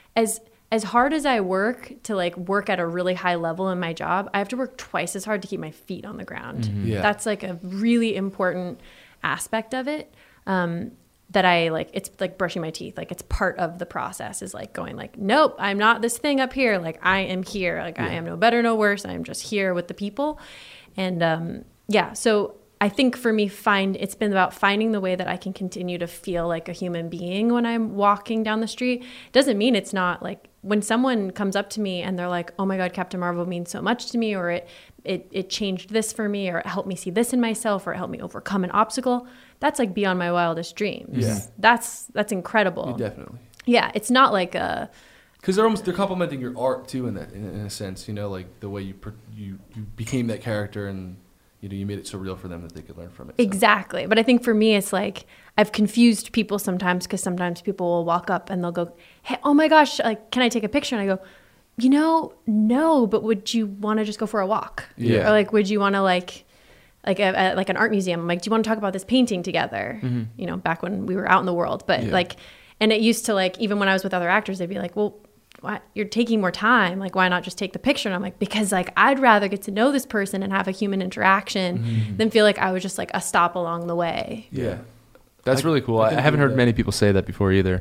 as hard as I work to like work at a really high level in my job, I have to work twice as hard to keep my feet on the ground. Yeah. That's like a really important aspect of it. That I like, it's like brushing my teeth. Like it's part of the process is like going like, nope, I'm not this thing up here. Like I am here. Like I am no better, no worse. I'm just here with the people. And so I think for me, it's been about finding the way that I can continue to feel like a human being when I'm walking down the street. Doesn't mean it's not like when someone comes up to me and they're like, oh my God, Captain Marvel means so much to me, or it changed this for me, or it helped me see this in myself, or it helped me overcome an obstacle. That's like beyond my wildest dreams. Yeah. That's incredible. Definitely. Yeah. It's not like a, Because they're complimenting your art too, in a sense, like the way you became that character, and you made it so real for them that they could learn from it. So. Exactly. But I think for me, it's like I've confused people sometimes, because sometimes people will walk up and they'll go, hey, oh my gosh, like, can I take a picture? And I go, no, but would you want to just go for a walk? Yeah. Or like, would you want to like an art museum? I'm like, do you want to talk about this painting together? Back when we were out in the world. But and it used to like, even when I was with other actors, they'd be like, well, why, you're taking more time. Like, why not just take the picture? And I'm like, because like, I'd rather get to know this person and have a human interaction than feel like I was just like a stop along the way. Yeah. That's really cool. I haven't heard many people say that before either.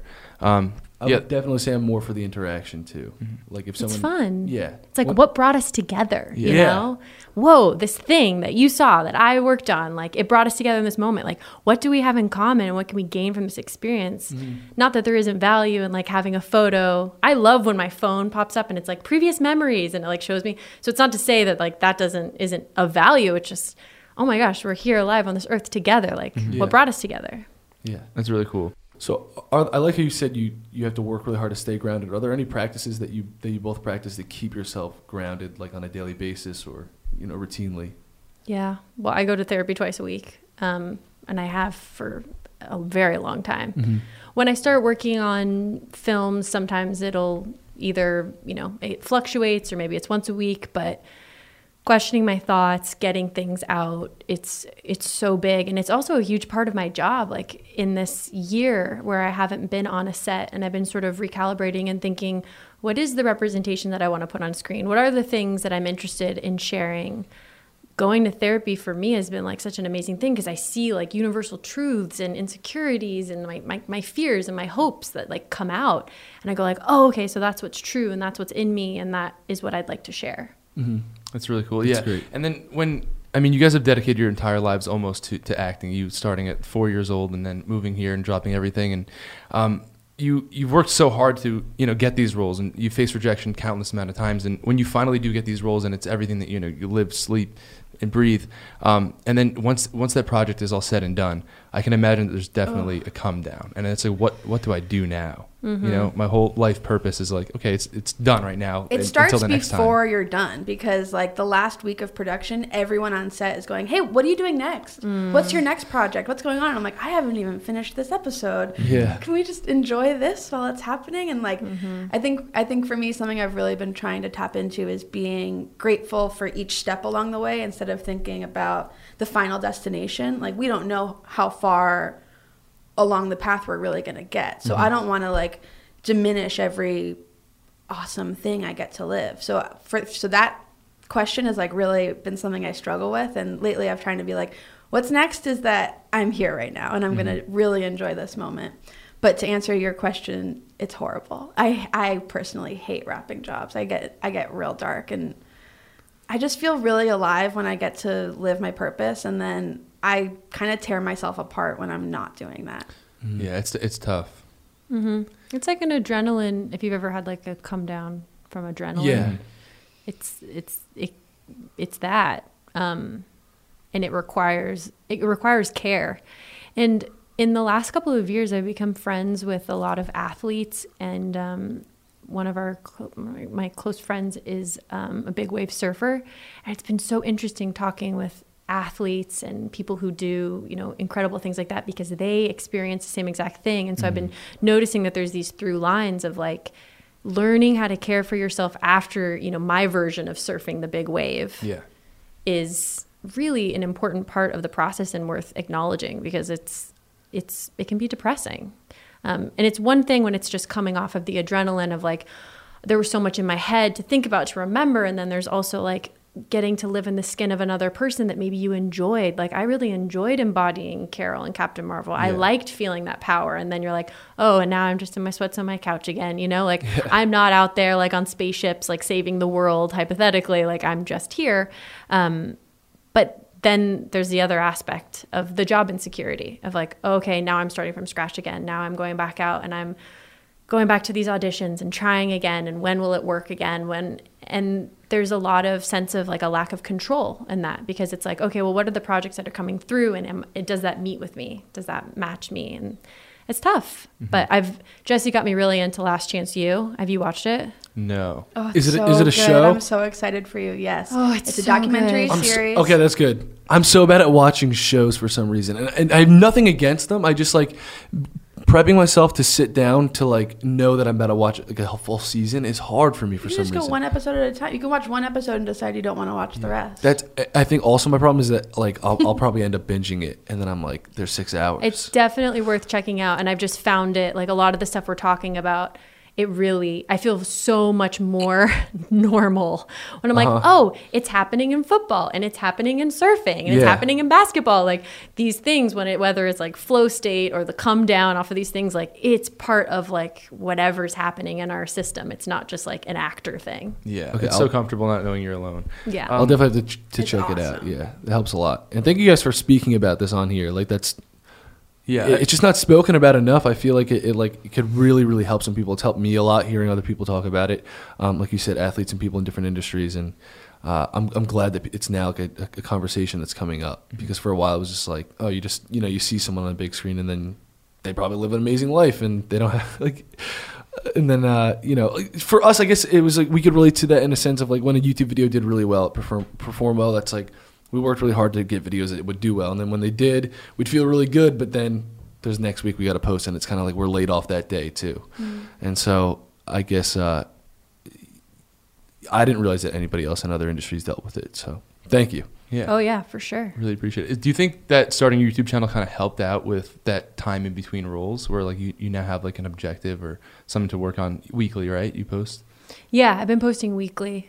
I would definitely say I'm more for the interaction too. Like if someone, it's fun. Yeah. It's like what brought us together, you Yeah. know? Whoa, this thing that you saw that I worked on, like it brought us together in this moment. Like what do we have in common and what can we gain from this experience? Not that there isn't value in like having a photo. I love when my phone pops up and it's like previous memories and it like shows me. So it's not to say that like that isn't of value. It's just, oh my gosh, we're here alive on this earth together. Like what brought us together? Yeah. That's really cool. So I like how you said you have to work really hard to stay grounded. Are there any practices that you both practice to keep yourself grounded, like on a daily basis or routinely? Yeah. Well, I go to therapy twice a week, and I have for a very long time. When I start working on films, sometimes it'll either it fluctuates or maybe it's once a week, but questioning my thoughts, getting things out, it's so big. And it's also a huge part of my job. Like in this year where I haven't been on a set and I've been sort of recalibrating and thinking, what is the representation that I want to put on screen? What are the things that I'm interested in sharing? Going to therapy for me has been like such an amazing thing because I see like universal truths and insecurities and my fears and my hopes that like come out. And I go like, oh, okay, so that's what's true and that's what's in me and that is what I'd like to share. That's really cool. That's yeah. great. And then you guys have dedicated your entire lives almost to acting. You starting at 4 years old and then moving here and dropping everything. And you've worked so hard to, get these roles, and you face rejection countless amount of times. And when you finally do get these roles and it's everything that, you live, sleep and breathe. And then once that project is all said and done, I can imagine that there's definitely a come down, and it's like, what do I do now? You know, my whole life purpose is like, okay, it's done right now. It starts until the next time. before you're done, because like the last week of production, everyone on set is going, "Hey, what are you doing next? What's your next project? What's going on?" And I'm like, "I haven't even finished this episode. Yeah. Can we just enjoy this while it's happening?" And like, I think for me, something I've really been trying to tap into is being grateful for each step along the way instead of thinking about the final destination. Like, we don't know how far along the path we're really going to get. So I don't want to like diminish every awesome thing I get to live. So that question has like really been something I struggle with. And lately I've tried to be like, what's next is that I'm here right now and I'm going to really enjoy this moment. But to answer your question, it's horrible. I personally hate wrapping jobs. I get real dark, and I just feel really alive when I get to live my purpose, and then I kind of tear myself apart when I'm not doing that. Yeah, it's tough. It's like an adrenaline. If you've ever had like a come down from adrenaline, Yeah. it's that, and it requires care. And in the last couple of years, I've become friends with a lot of athletes, and one of my close friends is a big wave surfer, and it's been so interesting talking with athletes and people who do, you know, incredible things like that, because they experience the same exact thing. And so I've been noticing that there's these through lines of like learning how to care for yourself after, you know, my version of surfing the big wave is really an important part of the process and worth acknowledging, because it can be depressing. And it's one thing when it's just coming off of the adrenaline of like, there was so much in my head to think about, to remember. And then there's also like getting to live in the skin of another person that maybe you enjoyed. Like, I really enjoyed embodying Carol and Captain Marvel. I liked feeling that power. And then you're like, oh, and now I'm just in my sweats on my couch again. You know, like I'm not out there like on spaceships, like saving the world hypothetically, like I'm just here. But then there's the other aspect of the job insecurity of like, okay, now I'm starting from scratch again. Now I'm going back out and I'm going back to these auditions and trying again. And when will it work again? And there's a lot of sense of like a lack of control in that, because it's like, okay, well, what are the projects that are coming through, and does that meet with me? Does that match me? And it's tough. But Jesse got me really into Last Chance U. Have you watched it? No. Oh, Is it's it so a good. show? I'm so excited for you. Yes. Oh, it's a so documentary good. series. Okay, that's good. I'm so bad at watching shows for some reason, and I have nothing against them. I just like prepping myself to sit down to like know that I'm about to watch like a full season is hard for me for You some just reason. go one episode at a time. You can watch one episode and decide you don't want to watch the rest. That's I think also my problem is that like I'll probably end up binging it, and then I'm like, there's 6 hours. It's definitely worth checking out. And I've just found it, like a lot of the stuff we're talking about, I feel so much more normal when I'm like, oh, it's happening in football, and it's happening in surfing, and it's happening in basketball. Like these things, whether it's like flow state or the come down off of these things, like it's part of like whatever's happening in our system. It's not just like an actor thing. Yeah. Okay, It's so comfortable not knowing you're alone. Yeah. I'll definitely have to It's check it out. awesome. Yeah, it helps a lot. And thank you guys for speaking about this on here. Like that's Yeah. it's just not spoken about enough. I feel like it could really, really help some people. It's helped me a lot hearing other people talk about it. Like you said, athletes and people in different industries. And I'm glad that it's now like a conversation that's coming up, because for a while it was just like, oh, you see someone on a big screen and then they probably live an amazing life and they don't have like, and then, for us, I guess it was like we could relate to that in a sense of like when a YouTube video did really well, it performed well. That's like, we worked really hard to get videos that would do well. And then when they did, we'd feel really good. But then there's next week we got to post, and it's kind of like we're laid off that day too. And so I guess I didn't realize that anybody else in other industries dealt with it. So thank you. Yeah. Oh yeah, for sure. Really appreciate it. Do you think that starting your YouTube channel kind of helped out with that time in between roles, where like you now have like an objective or something to work on weekly, right? You post? Yeah, I've been posting weekly.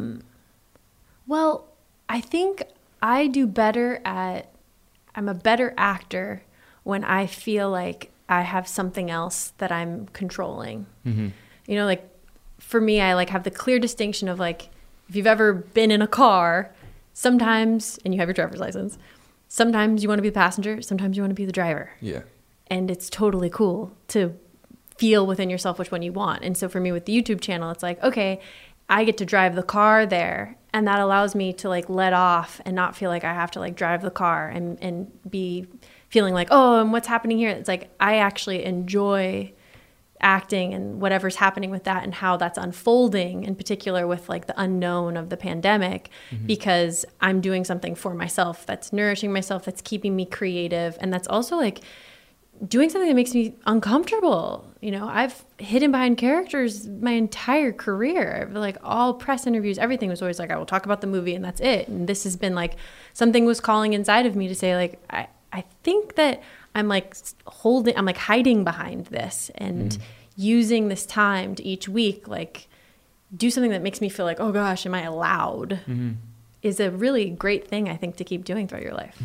Well, I think I do better I'm a better actor when I feel like I have something else that I'm controlling. You know, like for me, I like have the clear distinction of like, if you've ever been in a car, sometimes, and you have your driver's license, sometimes you want to be the passenger, sometimes you want to be the driver. Yeah. And it's totally cool to feel within yourself which one you want. And so for me with the YouTube channel, it's like, okay, I get to drive the car there, and that allows me to like let off and not feel like I have to like drive the car and be feeling like, oh, and what's happening here? It's like I actually enjoy acting and whatever's happening with that and how that's unfolding, in particular with like the unknown of the pandemic, because I'm doing something for myself that's nourishing myself, that's keeping me creative, and that's also like doing something that makes me uncomfortable. You know, I've hidden behind characters my entire career. Like all press interviews, everything was always like, I will talk about the movie and that's it. And this has been like something was calling inside of me to say like, I think that I'm like hiding behind this and using this time to each week, like do something that makes me feel like, oh gosh, am I allowed? Is a really great thing, I think, to keep doing throughout your life.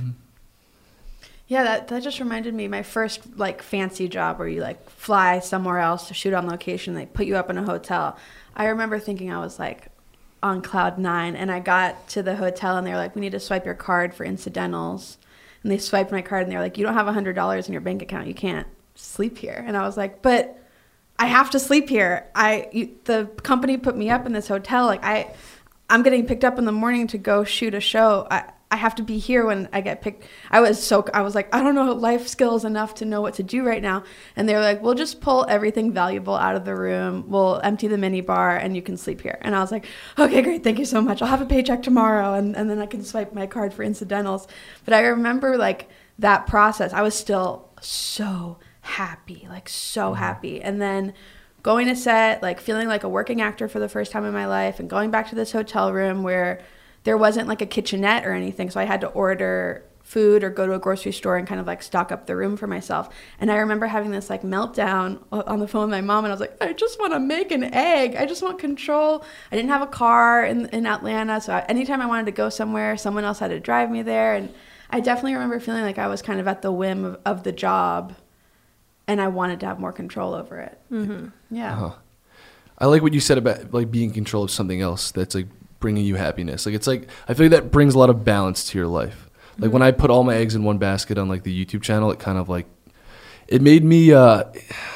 Yeah, that just reminded me, my first like fancy job where you like fly somewhere else to shoot on location, they put you up in a hotel. I remember thinking I was like on cloud 9, and I got to the hotel and they were like, we need to swipe your card for incidentals. And they swiped my card and they're like, you don't have $100 in your bank account, you can't sleep here. And I was like, but I have to sleep here. The company put me up in this hotel. Like I'm getting picked up in the morning to go shoot a show. I have to be here when I get picked. I was like, I don't know life skills enough to know what to do right now. And they were like, we'll just pull everything valuable out of the room. We'll empty the mini bar and you can sleep here. And I was like, okay, great. Thank you so much. I'll have a paycheck tomorrow. And then I can swipe my card for incidentals. But I remember like that process. I was still so happy, like so happy. And then going to set, like feeling like a working actor for the first time in my life, and going back to this hotel room where there wasn't like a kitchenette or anything. So I had to order food or go to a grocery store and kind of like stock up the room for myself. And I remember having this like meltdown on the phone with my mom, and I was like, I just want to make an egg. I just want control. I didn't have a car in Atlanta. So anytime I wanted to go somewhere, someone else had to drive me there. And I definitely remember feeling like I was kind of at the whim of the job, and I wanted to have more control over it. Yeah. I like what you said about like being in control of something else that's like bringing you happiness. Like it's like I feel like that brings a lot of balance to your life. Like when I put all my eggs in one basket on like the YouTube channel, it kind of like it made me I'm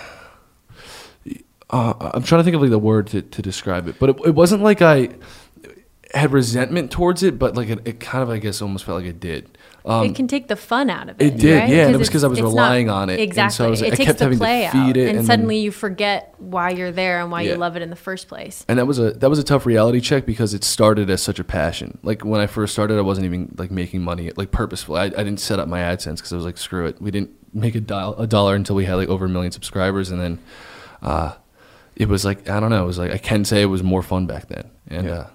trying to think of like the word to describe it, but it wasn't like I had resentment towards it, but like it kind of, I guess, almost felt like it did. It can take the fun out of it. It did, right? yeah. And it was because I was relying on it. Exactly. And so it I takes kept the having play to feed out, it, and suddenly you forget why you're there and why you love it in the first place. And that was a tough reality check because it started as such a passion. Like when I first started, I wasn't even like making money like purposefully. I didn't set up my AdSense because I was like, screw it. We didn't make a dollar until we had like over 1 million subscribers, and then it was like, I don't know. It was like, I can say it was more fun back then, and.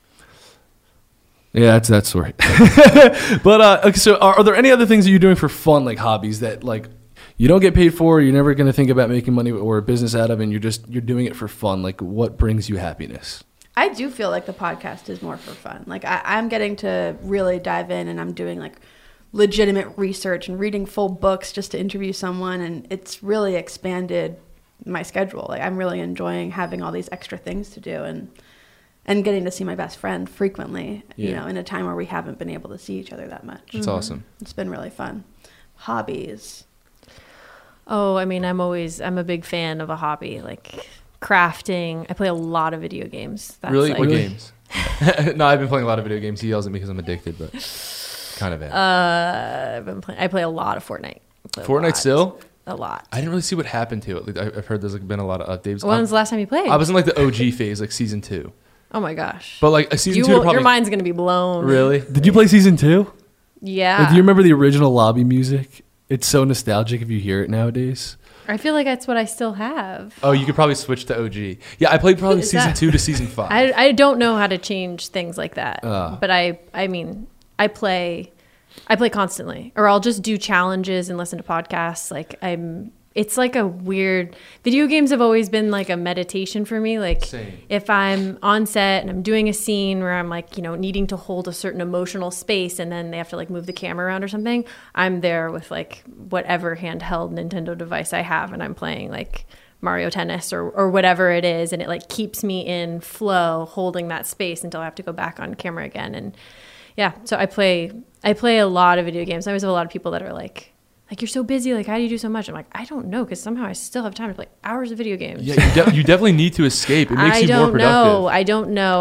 Yeah, that's that story. But okay, so are there any other things that you're doing for fun, like hobbies that like you don't get paid for, you're never going to think about making money or a business out of, and you're doing it for fun? Like what brings you happiness? I do feel like the podcast is more for fun. Like I'm getting to really dive in, and I'm doing like legitimate research and reading full books just to interview someone, and it's really expanded my schedule. Like I'm really enjoying having all these extra things to do, and getting to see my best friend frequently, you know, in a time where we haven't been able to see each other that much. That's awesome. It's been really fun. Hobbies. Oh, I mean, I'm a big fan of a hobby, like crafting. I play a lot of video games. That's Really? like, What games? No, I've been playing a lot of video games. He yells at me because I'm addicted, but kind of am. I play a lot of Fortnite. Fortnite still? A lot. I didn't really see what happened to it. Like, I've heard there's like been a lot of updates. When was the last time you played? I was in like the OG phase, like season 2. Oh my gosh. But like a season 2 probably. Your mind's going to be blown. Really? Did you play season 2? Yeah. Like, do you remember the original lobby music? It's so nostalgic if you hear it nowadays. I feel like that's what I still have. Oh, you could probably switch to OG. Yeah, I played probably season 2 to season 5. I don't know how to change things like that. But I mean, I play constantly, or I'll just do challenges and listen to podcasts. Like it's like a weird, video games have always been like a meditation for me. Like Same. If I'm on set and I'm doing a scene where I'm like, you know, needing to hold a certain emotional space, and then they have to like move the camera around or something, I'm there with like whatever handheld Nintendo device I have, and I'm playing like Mario Tennis or whatever it is, and it like keeps me in flow holding that space until I have to go back on camera again. And yeah, so I play a lot of video games. I always have a lot of people that are like, like, you're so busy. Like, how do you do so much? I'm like, I don't know, because somehow I still have time to play hours of video games. Yeah, you definitely need to escape. It makes you more productive. I don't know.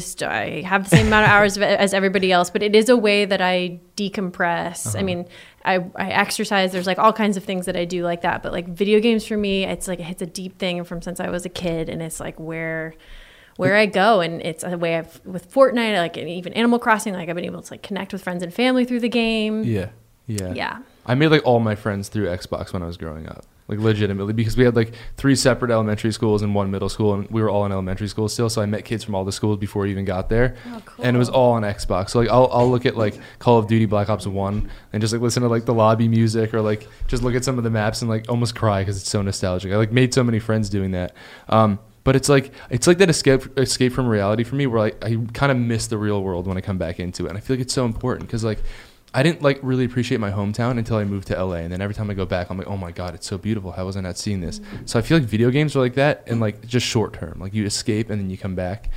I have the same amount of hours as everybody else, but it is a way that I decompress. I mean, I exercise. There's like all kinds of things that I do like that. But like video games for me, it's like it hits a deep thing from since I was a kid, and it's like where I go, and it's a way with Fortnite, like, and even Animal Crossing, like I've been able to like connect with friends and family through the game. Yeah. I made like all my friends through Xbox when I was growing up, like legitimately, because we had like 3 separate elementary schools and 1 middle school, and we were all in elementary school still. So I met kids from all the schools before we even got there. Oh, cool. And it was all on Xbox. So like I'll look at like Call of Duty Black Ops 1 and just like listen to like the lobby music, or like just look at some of the maps and like almost cry because it's so nostalgic. I like made so many friends doing that. But it's like that escape from reality for me, where like I kind of miss the real world when I come back into it. And I feel like it's so important, because like I didn't like really appreciate my hometown until I moved to LA, and then every time I go back, I'm like, oh my god, it's so beautiful. How was I not seeing this? So I feel like video games are like that, and like just short term, like you escape and then you come back.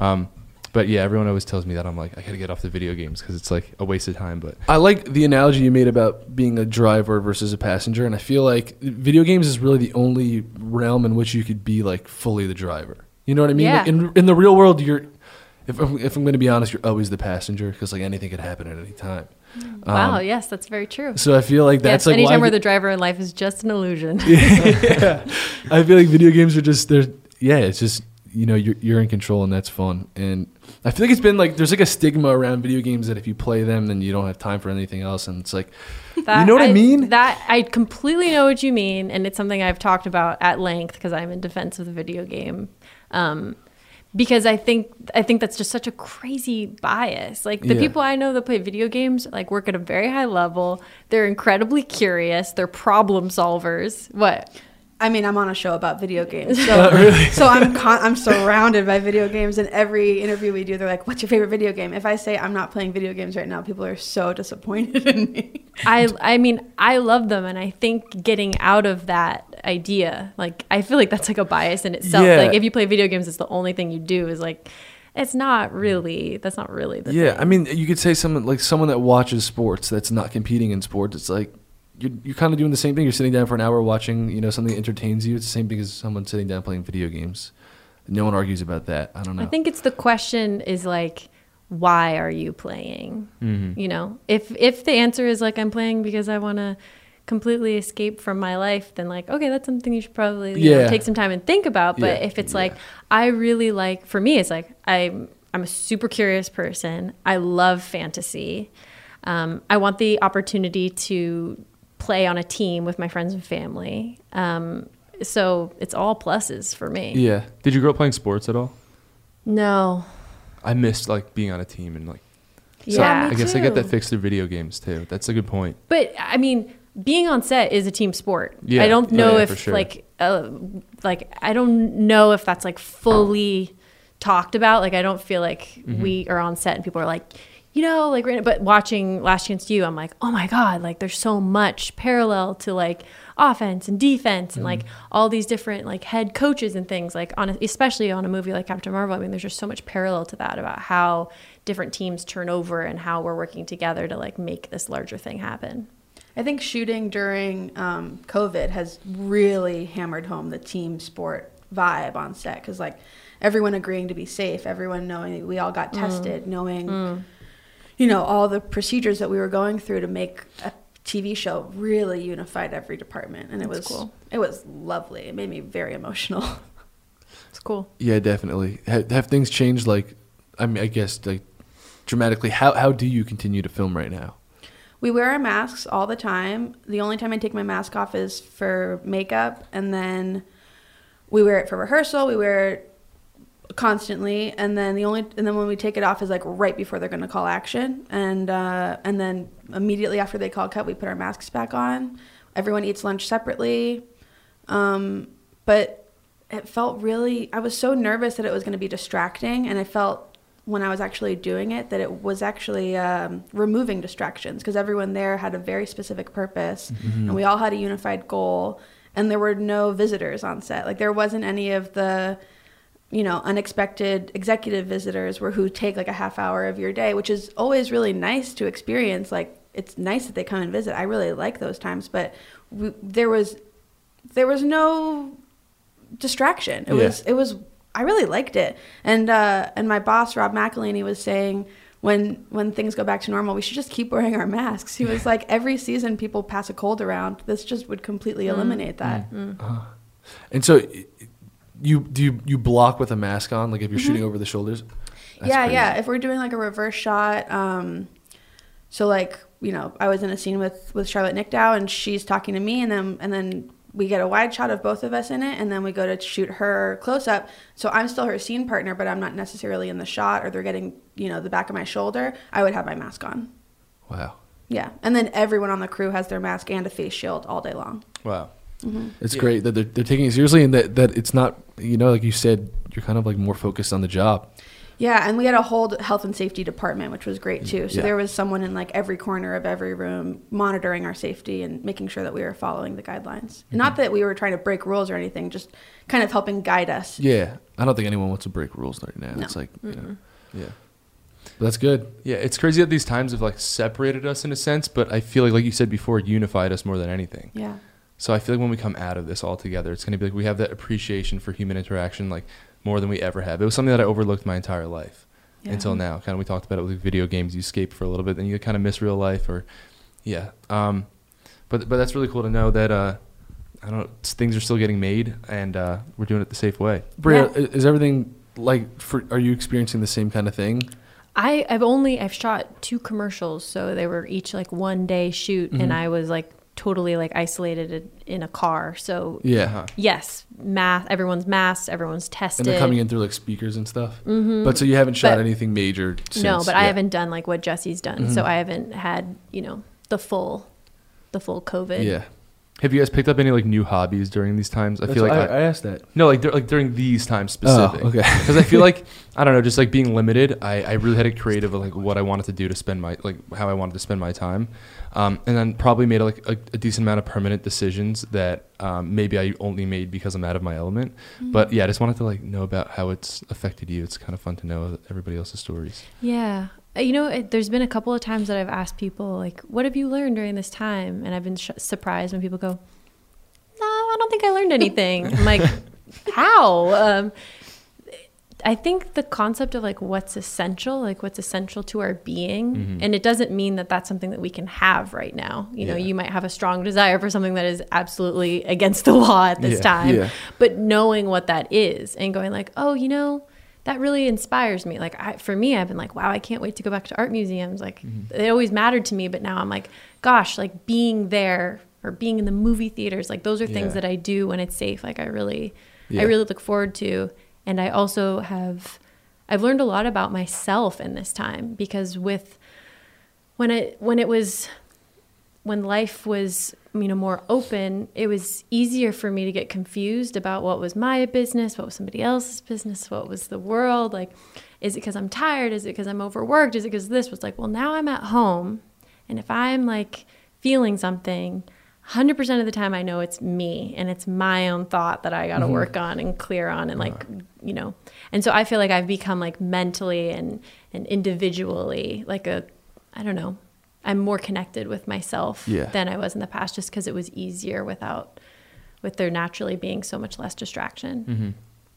But yeah, everyone always tells me that. I'm like, I gotta get off the video games because it's like a waste of time. But I like the analogy you made about being a driver versus a passenger, and I feel like video games is really the only realm in which you could be like fully the driver. You know what I mean? Yeah. Like in the real world, if I'm going to be honest, you're always the passenger, because like anything could happen at any time. Wow, yes, that's very true. So I feel like that's like anytime why we're the driver in life is just an illusion. yeah. I feel like video games are just it's just, you know, you're in control, and that's fun. And I feel like it's been like there's like a stigma around video games that if you play them, then you don't have time for anything else, and it's like, you know what I mean? That I completely know what you mean, and it's something I've talked about at length because I'm in defense of the video game. Because I think that's just such a crazy bias. Like the people I know that play video games like work at a very high level. They're incredibly curious. They're problem solvers. What? I mean, I'm on a show about video games, so so I'm surrounded by video games. And every interview we do, they're like, "What's your favorite video game?" If I say I'm not playing video games right now, people are so disappointed in me. I mean, I love them, and I think getting out of that idea, like I feel like that's like a bias in itself. Yeah. Like if you play video games, it's the only thing you do is like. That's not really the thing. I mean, you could say someone that watches sports that's not competing in sports. It's like you're kind of doing the same thing. You're sitting down for an hour watching, you know, something that entertains you. It's the same thing as someone sitting down playing video games. No one argues about that. I don't know. I think it's the question is like, why are you playing? Mm-hmm. You know, if the answer is like I'm playing because I want to completely escape from my life, then like, okay, that's something you should probably you know, take some time and think about. But if it's like, I really like, for me, it's like I'm a super curious person. I love fantasy. I want the opportunity to play on a team with my friends and family. So it's all pluses for me. Yeah. did you grow up playing sports at all? No. I missed like being on a team and like. So yeah, I guess I get that fixed through video games too. That's a good point. But I mean, being on set is a team sport. Yeah. I don't know for if sure. like I don't know if that's like fully talked about. Like I don't feel like we are on set and people are like, you know, like, but watching Last Chance to You, I'm like, oh my God, like there's so much parallel to like offense and defense and like all these different like head coaches and things like especially on a movie like Captain Marvel. I mean, there's just so much parallel to that about how different teams turn over and how we're working together to like make this larger thing happen. I think shooting during COVID has really hammered home the team sport vibe on set, because like everyone agreeing to be safe, everyone knowing we all got tested, knowing you know, all the procedures that we were going through to make a TV show really unified every department, and it was cool. It was lovely. It made me very emotional. It's cool. Yeah, definitely. Have things changed? Like, I mean, I guess like dramatically. How do you continue to film right now? We wear our masks all the time. The only time I take my mask off is for makeup, and then we wear it for rehearsal. We wear it constantly, and then when we take it off is like right before they're going to call action, and then immediately after they call cut, we put our masks back on. Everyone eats lunch separately, but it felt really, I was so nervous that it was going to be distracting, and I felt when I was actually doing it that it was actually removing distractions, because everyone there had a very specific purpose, and we all had a unified goal, and there were no visitors on set. Like there wasn't any of the, you know, unexpected executive visitors who take like a half hour of your day, which is always really nice to experience. Like it's nice that they come and visit. I really like those times, but there was no distraction. It was I really liked it. And my boss Rob McElhaney was saying when things go back to normal, we should just keep wearing our masks. He was like, every season people pass a cold around. This just would completely eliminate that. And so you block with a mask on, like if you're shooting over the shoulders? That's crazy. Yeah. If we're doing like a reverse shot, so like, you know, I was in a scene with Charlotte Nickdow, and she's talking to me, and then we get a wide shot of both of us in it, and then we go to shoot her close up. So I'm still her scene partner, but I'm not necessarily in the shot, or they're getting, you know, the back of my shoulder. I would have my mask on. Wow. Yeah. And then everyone on the crew has their mask and a face shield all day long. Wow. It's great that they're taking it seriously, and that it's not, you know, like you said, you're kind of like more focused on the job. Yeah, and we had a whole health and safety department, which was great too. So there was someone in like every corner of every room monitoring our safety and making sure that we were following the guidelines. Not that we were trying to break rules or anything, just kind of helping guide us. Yeah. I don't think anyone wants to break rules right now. No. It's like, you know, But that's good. Yeah, it's crazy that these times have like separated us in a sense, but I feel like you said before, unified us more than anything. Yeah. So I feel like when we come out of this all together, it's going to be like we have that appreciation for human interaction like more than we ever have. It was something that I overlooked my entire life until now. Kind of we talked about it with video games. You escape for a little bit, then you kind of miss real life. But that's really cool to know that I don't know, things are still getting made, and we're doing it the safe way. Bria, is everything like are you experiencing the same kind of thing? I've shot 2 commercials, so they were each like 1 day shoot, and I was like totally like isolated in a car. So yes, everyone's masked, everyone's tested, and they're coming in through like speakers and stuff. But so you haven't shot anything major since? No, but I haven't done like what Jesse's done, so I haven't had, you know, the full COVID. Yeah. Have you guys picked up any like new hobbies during these times? I feel like I asked that. No, like during these times specific. Oh, okay. Because I feel like, I don't know, just like being limited, I really had a creative of like what I wanted to do to spend my, like how I wanted to spend my time. And then probably made like a decent amount of permanent decisions that maybe I only made because I'm out of my element. But yeah, I just wanted to like know about how it's affected you. It's kind of fun to know everybody else's stories. Yeah. You know, there's been a couple of times that I've asked people, like, what have you learned during this time? And I've been surprised when people go, no, I don't think I learned anything. I'm like, how? I think the concept of like what's essential to our being. And it doesn't mean that that's something that we can have right now. You know, you might have a strong desire for something that is absolutely against the law at this time. But knowing what that is and going like, oh, you know, that really inspires me. Like for me, I've been like, wow, I can't wait to go back to art museums. Like it always mattered to me, but now I'm like, gosh, like being there or being in the movie theaters, like those are things that I do when it's safe. Like I really look forward to. And I also I've learned a lot about myself in this time, because when life was, you know, more open, it was easier for me to get confused about what was my business, what was somebody else's business, what was the world. Like, is it because I'm tired? Is it because I'm overworked? Is it because this was like, well, now I'm at home. And if I'm like feeling something, 100% of the time I know it's me and it's my own thought that I got to work on and clear on and like, you know, and so I feel like I've become like mentally and individually like I don't know, I'm more connected with myself than I was in the past, just because it was easier with there naturally being so much less distraction.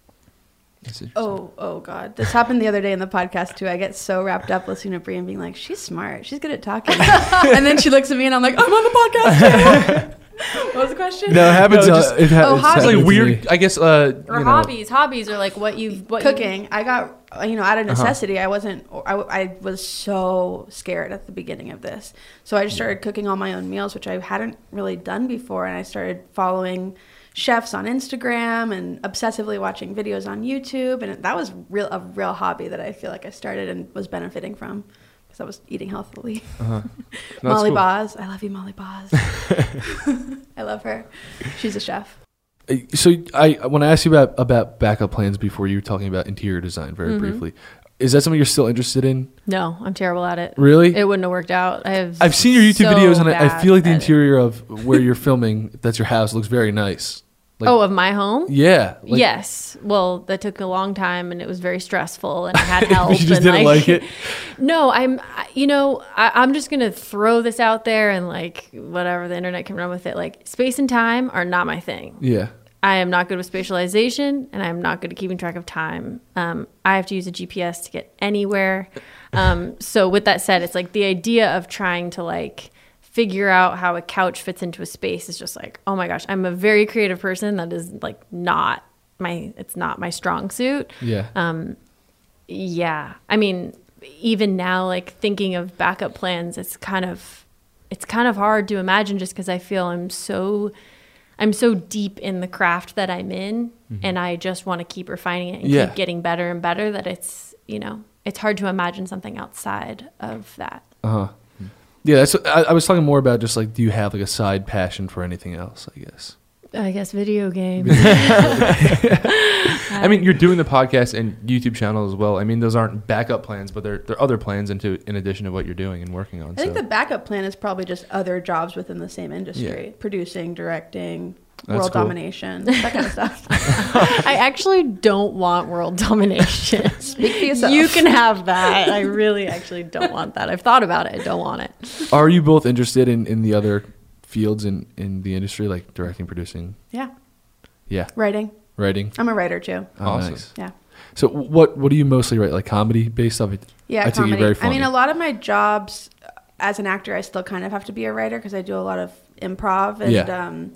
Oh God. This happened the other day in the podcast too. I get so wrapped up listening to Bria and being like, she's smart. She's good at talking. And then she looks at me and I'm like, I'm on the podcast too. What was the question? No, it happens. It's hobbies. like weird, I guess, or hobbies. Hobbies are like what cooking. I got, you know, out of necessity. I was so scared at the beginning of this. So I just started cooking all my own meals, which I hadn't really done before. And I started following chefs on Instagram and obsessively watching videos on YouTube. And that was a real hobby that I feel like I started and was benefiting from, because I was eating healthily. Molly Boz. I love you, Molly Boz. I love her. She's a chef. So when I asked you about backup plans before, you were talking about interior design very briefly. Is that something you're still interested in? No, I'm terrible at it. Really? It wouldn't have worked out. I've seen your YouTube videos, and I feel like the interior of where you're filming, if that's your house, looks very nice. Of my home? Yeah. Like, Yes. Well, that took a long time and it was very stressful and I had help. You just and didn't like it? No, I'm just going to throw this out there and like whatever the internet can run with it. Like space and time are not my thing. Yeah. I am not good with spatialization and I'm not good at keeping track of time. I have to use a GPS to get anywhere. So with that said, it's like the idea of trying to like figure out how a couch fits into a space is just like, oh my gosh, I'm a very creative person. That is like it's not my strong suit. Yeah. Yeah. I mean, even now, like thinking of backup plans, it's kind of hard to imagine just because I feel I'm so deep in the craft that I'm in and I just want to keep refining it and keep getting better and better that it's, it's hard to imagine something outside of that. Uh-huh. Yeah, that's. I was talking more about just like, do you have like a side passion for anything else? I guess video games. I mean, you're doing the podcast and YouTube channel as well. I mean, those aren't backup plans, but they're other plans in addition to what you're doing and working on. I think the backup plan is probably just other jobs within the same industry, producing, directing, world domination, that kind of stuff. I actually don't want world domination. Speak for yourself. You can have that. I really actually don't want that. I've thought about it. I don't want it. Are you both interested in the other fields in the industry, like directing, producing? Yeah. Writing. I'm a writer too. Oh, awesome. Nice. Yeah. So what do you mostly write? Like comedy based stuff? Yeah, I take comedy. it very funny. I mean, a lot of my jobs as an actor, I still kind of have to be a writer because I do a lot of improv and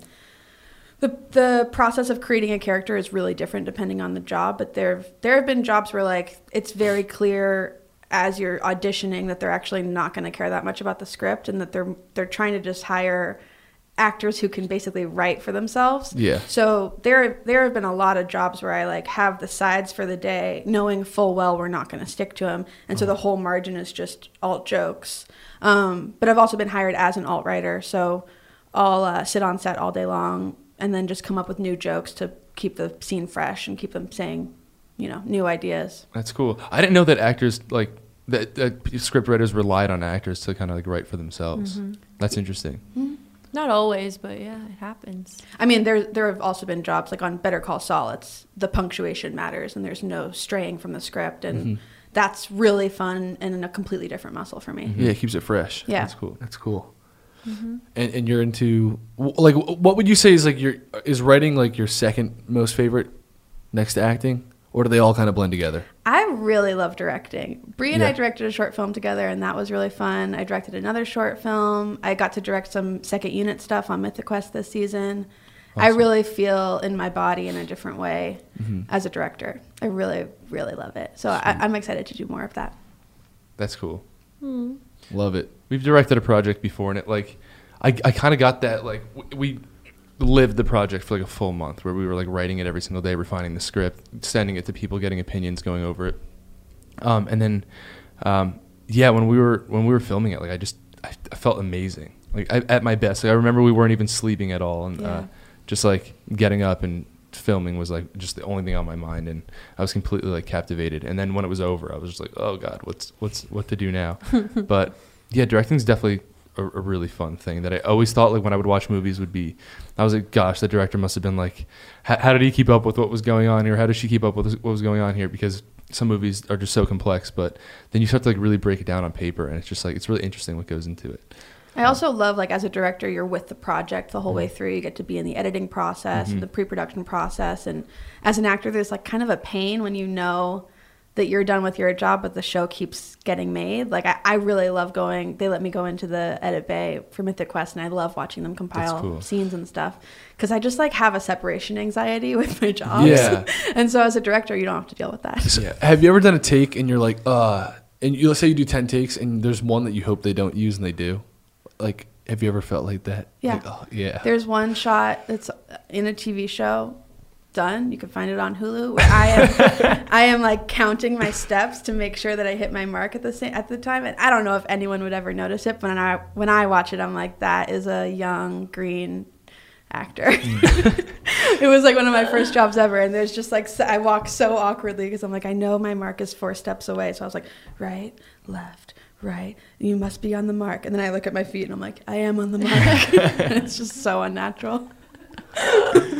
the process of creating a character is really different depending on the job. But there have been jobs where like it's very clear as you're auditioning that they're actually not going to care that much about the script and that they're trying to just hire actors who can basically write for themselves. Yeah. So there have been a lot of jobs where I like have the sides for the day, knowing full well we're not going to stick to them, and so the whole margin is just alt jokes. But I've also been hired as an alt writer, so I'll sit on set all day long and then just come up with new jokes to keep the scene fresh and keep them saying, new ideas. That's cool. I didn't know that actors like that script writers relied on actors to kind of like write for themselves. Mm-hmm. That's interesting. Mm-hmm. Not always, but yeah, it happens. I mean, there have also been jobs like on Better Call Saul. It's the punctuation matters and there's no straying from the script, and that's really fun and a completely different muscle for me. Yeah, it keeps it fresh. Yeah, That's cool. Mm-hmm. And you're into like, what would you say is like is writing like your second most favorite next to acting, or do they all kind of blend together? I really love directing. Bree and I directed a short film together, and that was really fun. I directed another short film. I got to direct some second unit stuff on Mythic Quest this season. Awesome. I really feel in my body in a different way as a director. I really, really love it. So I'm excited to do more of that. That's cool. Mm. Love it. We've directed a project before, and it like I kind of got that, like we lived the project for like a full month where we were like writing it every single day, refining the script, sending it to people, getting opinions, going over it. And then when we were filming it, like I felt amazing, like at my best. Like I remember we weren't even sleeping at all, and just like getting up and filming was like just the only thing on my mind, and I was completely like captivated. And then when it was over, I was just like, oh god, what to do now? But yeah, directing's definitely a really fun thing that I always thought, like when I would watch movies, I was like, gosh, the director must have been like, how did he keep up with what was going on here? How did she keep up with what was going on here? Because some movies are just so complex, but then you start to like really break it down on paper, and it's just like, it's really interesting what goes into it. I also love, like, as a director, you're with the project the whole way through. You get to be in the editing process, the pre-production process. And as an actor, there's like kind of a pain when you know that you're done with your job, but the show keeps getting made. Like, I really love they let me go into the edit bay for Mythic Quest, and I love watching them compile scenes and stuff. Because I just like have a separation anxiety with my job. Yeah. And so as a director, you don't have to deal with that. So, have you ever done a take and you're like, let's say you do 10 takes and there's one that you hope they don't use and they do? Like, have you ever felt like that? Yeah. Like, oh, yeah. There's one shot that's in a TV show, done. You can find it on Hulu, where I am like counting my steps to make sure that I hit my mark at the time. And I don't know if anyone would ever notice it, but when I watch it, I'm like, that is a young green actor. It was like one of my first jobs ever, and there's just like, I walk so awkwardly because I'm like, I know my mark is 4 steps away. So I was like, right, left, right, you must be on the mark. And then I look at my feet and I'm like, I am on the mark. And it's just so unnatural.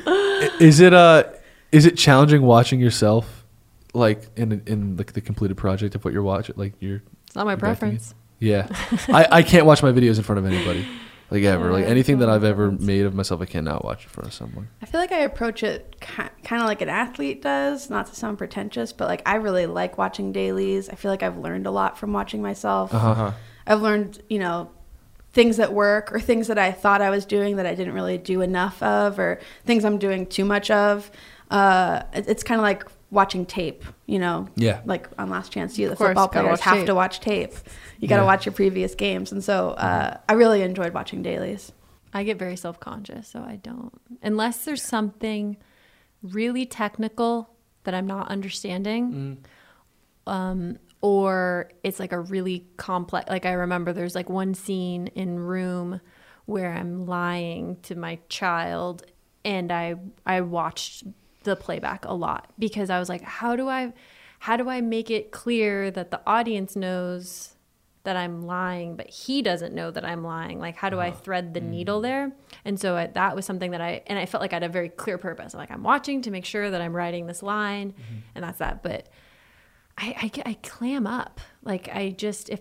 Is it challenging watching yourself, like in like the completed project of what you're watching? Like you're. It's not my directing it? preference. Yeah, I can't watch my videos in front of anybody, like ever. Like Yeah, anything that it's I've not ever my made of myself, I cannot watch in front of someone. I feel like I approach it kind of like an athlete does, not to sound pretentious, but like I really like watching dailies. I feel like I've learned a lot from watching myself. Uh-huh. I've learned, things that work or things that I thought I was doing that I didn't really do enough of, or things I'm doing too much of. It's kind of like watching tape, Yeah. like on Last Chance U, the Of course, football gotta players watch have tape. to watch tape. You got to Yeah. watch your previous games. And so I really enjoyed watching dailies. I get very self-conscious, so I don't. Unless there's something really technical that I'm not understanding, or it's like a really complex. Like I remember there's like one scene in Room where I'm lying to my child, and I watched the playback a lot because I was like, how do I make it clear that the audience knows that I'm lying, but he doesn't know that I'm lying? Like, how do I thread the needle there? And so that was something that I felt like I had a very clear purpose. Like, I'm watching to make sure that I'm writing this line, and that's that. But I clam up. Like, if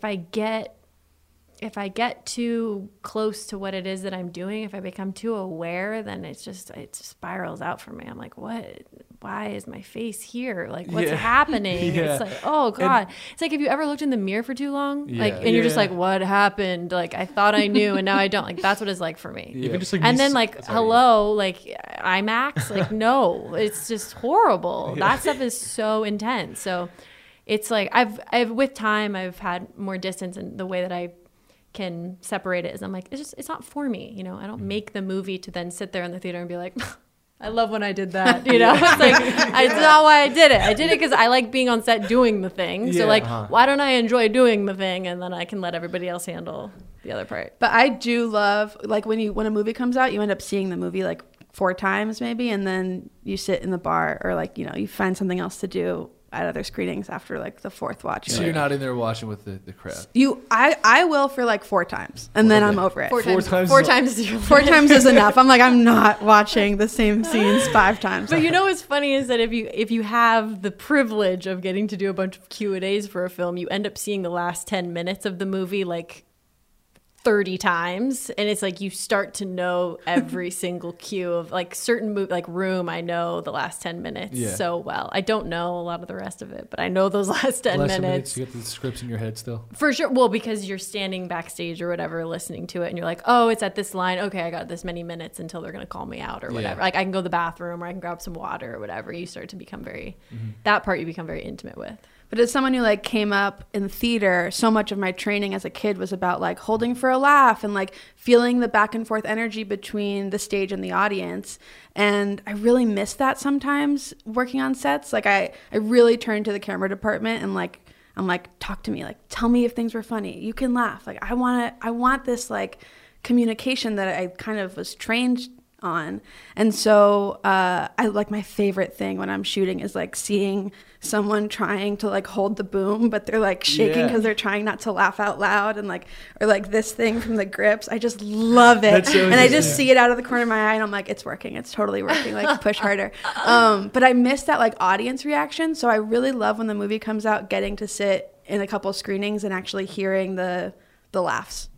I get too close to what it is that I'm doing, if I become too aware, then it spirals out for me. I'm like, what? Why is my face here? Like, what's happening? Yeah. It's like, oh God. It's like, have you ever looked in the mirror for too long? Like, Yeah. and you're just Yeah. like, what happened? Like, I thought I knew and now I don't. Like, that's what it's like for me. Even just like And me then s- like, sorry. hello, like IMAX, like, no, it's just horrible. That stuff is so intense. So it's like, I've with time, I've had more distance, and the way that I can separate it is I'm like, it's not for me. I don't make the movie to then sit there in the theater and be like, I love when I did that. It's like, it's not why I did it. I did it because I like being on set doing the thing. So like, why don't I enjoy doing the thing? And then I can let everybody else handle the other part. But I do love, like, when a movie comes out, you end up seeing the movie like 4 times maybe, and then you sit in the bar, or like, you find something else to do at other screenings after like the 4th watch. So you're not in there watching with the crowd. I will for like 4 times, and then I'm over it. Four times times is your 4 times is enough. I'm like, I'm not watching the same scenes 5 times. But what's funny is that if you have the privilege of getting to do a bunch of Q&As for a film, you end up seeing the last 10 minutes of the movie like 30 times, and it's like you start to know every single cue of like certain like Room. I know the last 10 minutes so well. I don't know a lot of the rest of it, but I know those last 10 Last minutes you get the scripts in your head still. for sure. Well, because you're standing backstage or whatever listening to it, and you're like, oh, it's at this line, okay, I got this many minutes until they're gonna call me out or whatever. Like I can go to the bathroom, or I can grab some water or whatever. You start to become that part you become very intimate with. But as someone who like came up in theater, so much of my training as a kid was about like holding for a laugh and like feeling the back and forth energy between the stage and the audience. And I really miss that sometimes working on sets. Like I really turn to the camera department and like, I'm like, talk to me, like, tell me if things were funny. You can laugh. Like I want this like communication that I kind of was trained on. And so I like, my favorite thing when I'm shooting is like seeing someone trying to like hold the boom, but they're like shaking because they're trying not to laugh out loud, and like, or like this thing from the grips. I just love it. That's so and I just interesting. see it out of the corner of my eye, and I'm like, it's working. It's totally working. Like push harder. But I miss that like audience reaction. So I really love when the movie comes out, getting to sit in a couple screenings and actually hearing the laughs.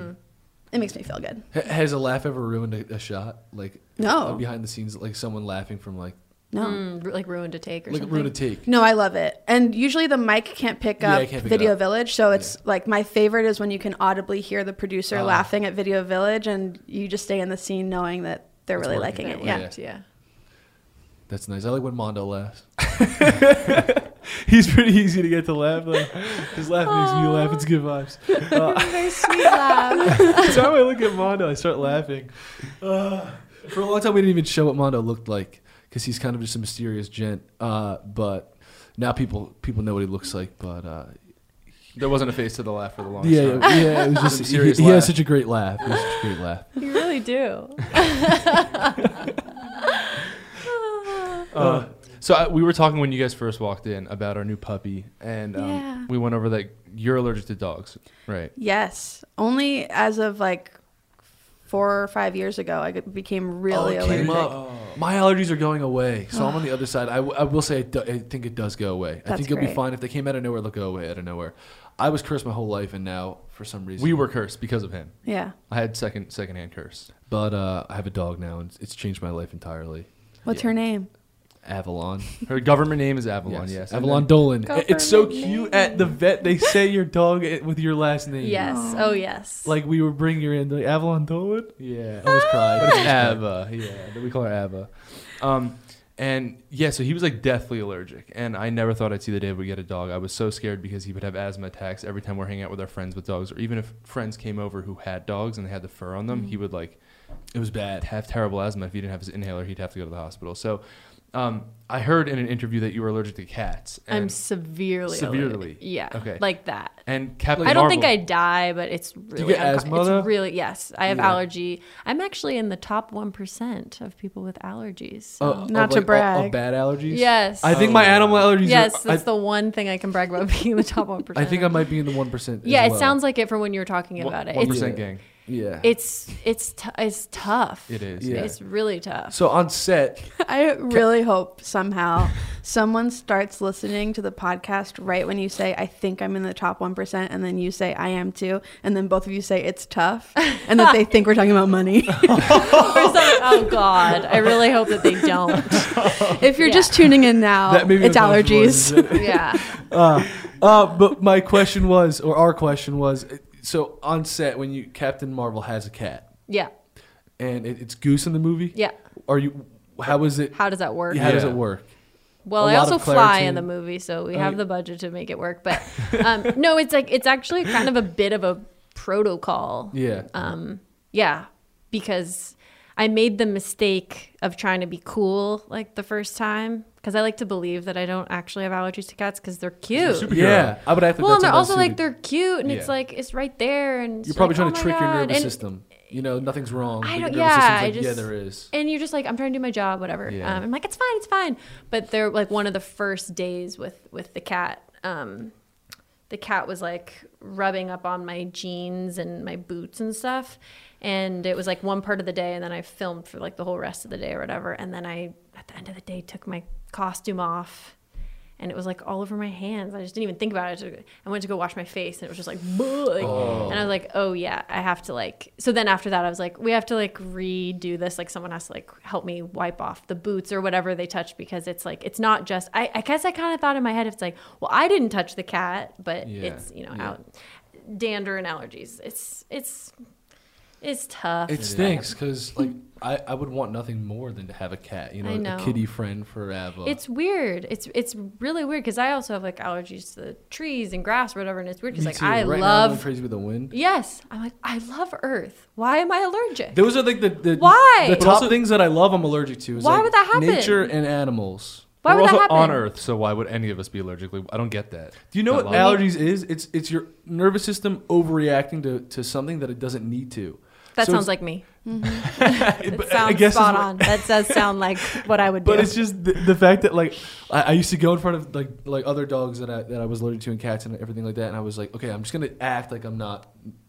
It makes me feel good. Has a laugh ever ruined a shot? Like No. behind the scenes, like someone laughing from like No. Like ruined a take or something. ruin a take. No, I love it. And usually the mic can't pick up it can't pick it Video up. Village. So it's like, my favorite is when you can audibly hear the producer laughing at Video Village, and you just stay in the scene knowing that they're really working. liking it. Yeah. Yeah. Yeah. That's nice. I like when Mondo laughs. He's pretty easy to get to laugh. Like, his laugh makes me laugh. It's good vibes. Very sweet laugh. Every time I look at Mondo, I start laughing. For a long time, we didn't even show what Mondo looked like because he's kind of just a mysterious gent. But now people know what he looks like. But There wasn't a face to the laugh for the longest yeah, time. yeah, it was just Some he serious has laugh. such a great laugh. He has such a great laugh. You really do. So we were talking when you guys first walked in about our new puppy, and Yeah. we went over that you're allergic to dogs, right? Yes. Only as of like 4 or 5 years ago, I became really it came allergic. up. My allergies are going away, so I'm on the other side. I will say I think it does go away. I That's think you'll be great. fine if they came out of nowhere. They'll go away out of nowhere. I was cursed my whole life, and now for some reason We were cursed because of him. Yeah. I had secondhand curse. But I have a dog now, and it's changed my life entirely. What's her name? Avalon. Her government name is Avalon. Yes, And Avalon then- Dolan. It's so Government cute. At the vet, they say your dog with your last name. Yes. Oh, yes. Like we would bring her in, like Avalon Dolan. Yeah. I almost cried. But it's Ava. Yeah, we call her Ava. And yeah, so he was like deathly allergic, and I never thought I'd see the day we get a dog. I was so scared because he would have asthma attacks every time we're hanging out with our friends with dogs, or even if friends came over who had dogs and they had the fur on them, he would like, it was bad, have terrible asthma. If he didn't have his inhaler, he'd have to go to the hospital. So I heard in an interview that you were allergic to cats. I'm And, severely. Severely? allergic. Yeah. Okay. Like that. and Captain I don't Marvel, think I die, but it's really. get asthma, It's though? really, yes. I have Yeah. allergy. I'm actually in the top 1% of people with allergies. So. Not to brag. Of bad allergies. Yes. I think my animal allergies. Yes, are, that's the one thing I can brag about being in the top 1%. I think I might be in the 1%. Yeah, as it well. sounds like it from when you were talking about it. 1% It's gang. Yeah. it's tough. It is. Yeah. It's really tough. So on set, I really hope somehow someone starts listening to the podcast right when you say, I think I'm in the top 1%, and then you say, I am too, and then both of you say, it's tough, and that they think we're talking about money. Oh God, I really hope that they don't. If you're Yeah. just tuning in now, that made me it's uncomfortable when you allergies. said it. Yeah. But my question was, or our question was, so on set when Captain Marvel has a cat Yeah. and it's Goose in the movie. Yeah. Are you? How is it? How does that work? How does Yeah. it work? Well, A I lot also of fly clarity. in the movie, so we Oh, have yeah. the budget to make it work. But no, it's actually kind of a bit of a protocol. Yeah. Yeah, because I made the mistake of trying to be cool like the first time because I like to believe that I don't actually have allergies to cats because they're cute. Superhero. Yeah, I would act like Well, and that's they're a also like suited- they're cute, and it's Yeah. like it's right there, and You're it's probably like, trying to oh trick my your God. nervous And- system. You know, nothing's wrong. I but your don't- nervous yeah, system's I like, just- yeah, there is. And you're just like, I'm trying to do my job, whatever. Yeah. I'm like, it's fine, it's fine. But they're like one of the first days with the cat. The cat was like rubbing up on my jeans and my boots and stuff. And it was like one part of the day, and then I filmed for like the whole rest of the day or whatever. And then I, at the end of the day, took my costume off. And it was like all over my hands. I just didn't even think about it. I went to go wash my face, and it was just like, and I was like, oh yeah, I have to like. So then after that, I was like, we have to like redo this. Like someone has to like help me wipe off the boots or whatever they touched, because it's like it's not just. I guess I kind of thought in my head, it's like, well, I didn't touch the cat, but Yeah. it's out dander and allergies. It's tough. It stinks because like I would want nothing more than to have a cat. You I know, know. a kitty friend forever. It's weird. It's really weird because I also have like allergies to the trees and grass or whatever, and it's weird because Me like too. I Right now, I'm love. crazy with the wind. Yes, I'm like I love Earth. Why am I allergic? Those are like the Why? the But top also- things that I love. I'm allergic to. Is Why like would that happen? Nature and animals. Why We're would that also happen? on Earth, so why would any of us be allergic? Like, I don't get that. Do you know That what logic. allergies is? It's your nervous system overreacting to something that it doesn't need to. That So sounds it's- like me. It But I sounds guess spot it's what- on. That does sound like what I would do. But it's just the fact that like I used to go in front of like other dogs that I was allergic to and cats and everything like that, and I was like, okay, I'm just gonna act like I'm not,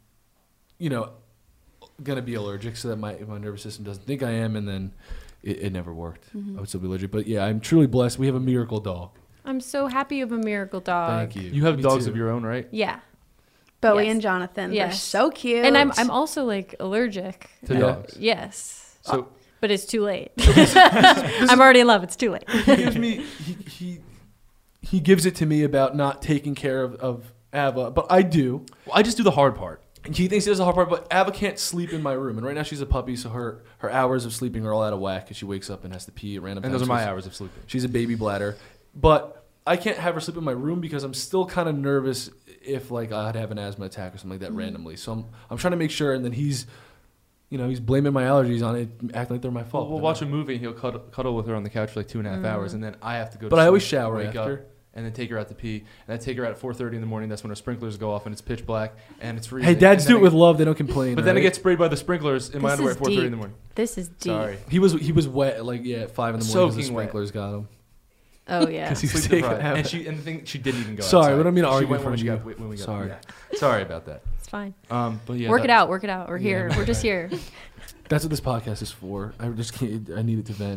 gonna be allergic so that my nervous system doesn't think I am, and then it never worked. I would still be allergic, but yeah, I'm truly blessed. We have a miracle dog. I'm so happy you have a miracle dog. Thank you. You have Me dogs too. of your own, right? Yeah. Bowie Yes. and Jonathan. They're Yes. so cute. And I'm also like allergic. To Yeah. dogs. Yes. So But it's too late. I'm already in love. It's too late. He gives me he gives it to me about not taking care of Ava, but I do. I just do the hard part. And he thinks he does the hard part, but Ava can't sleep in my room. And right now she's a puppy, so her hours of sleeping are all out of whack because she wakes up and has to pee at random And times. those are my She's- hours of sleeping. She's a baby bladder. But I can't have her sleep in my room because I'm still kind of nervous if like I'd have an asthma attack or something like that randomly. So I'm trying to make sure, and then he's blaming my allergies on it, acting like they're my fault. We'll watch a movie and he'll cuddle with her on the couch for like 2.5 hours, and then I have to go. But to I always sleep, shower wake after. up, and then take her out to pee, and I take her out at 4:30 in the morning. That's when her sprinklers go off and it's pitch black and it's freezing. Hey, dads And do then it with love. They don't complain. But then I right? get sprayed by the sprinklers in my This underwear is at 4:30 in the deep. morning. This is deep. Sorry. He was wet like at 5 in the morning because the Soaking wet. sprinklers got him. Oh yeah. 'Cause he was Sleep taking deprived. out. And the thing she didn't even go. Sorry, outside. we don't mean to She argue went from when you. when we got. Sorry. Yeah. Sorry about that. It's fine. But yeah, Work it out. We're here. Yeah. We're just here. That's what this podcast is for. I just can't. I needed to vent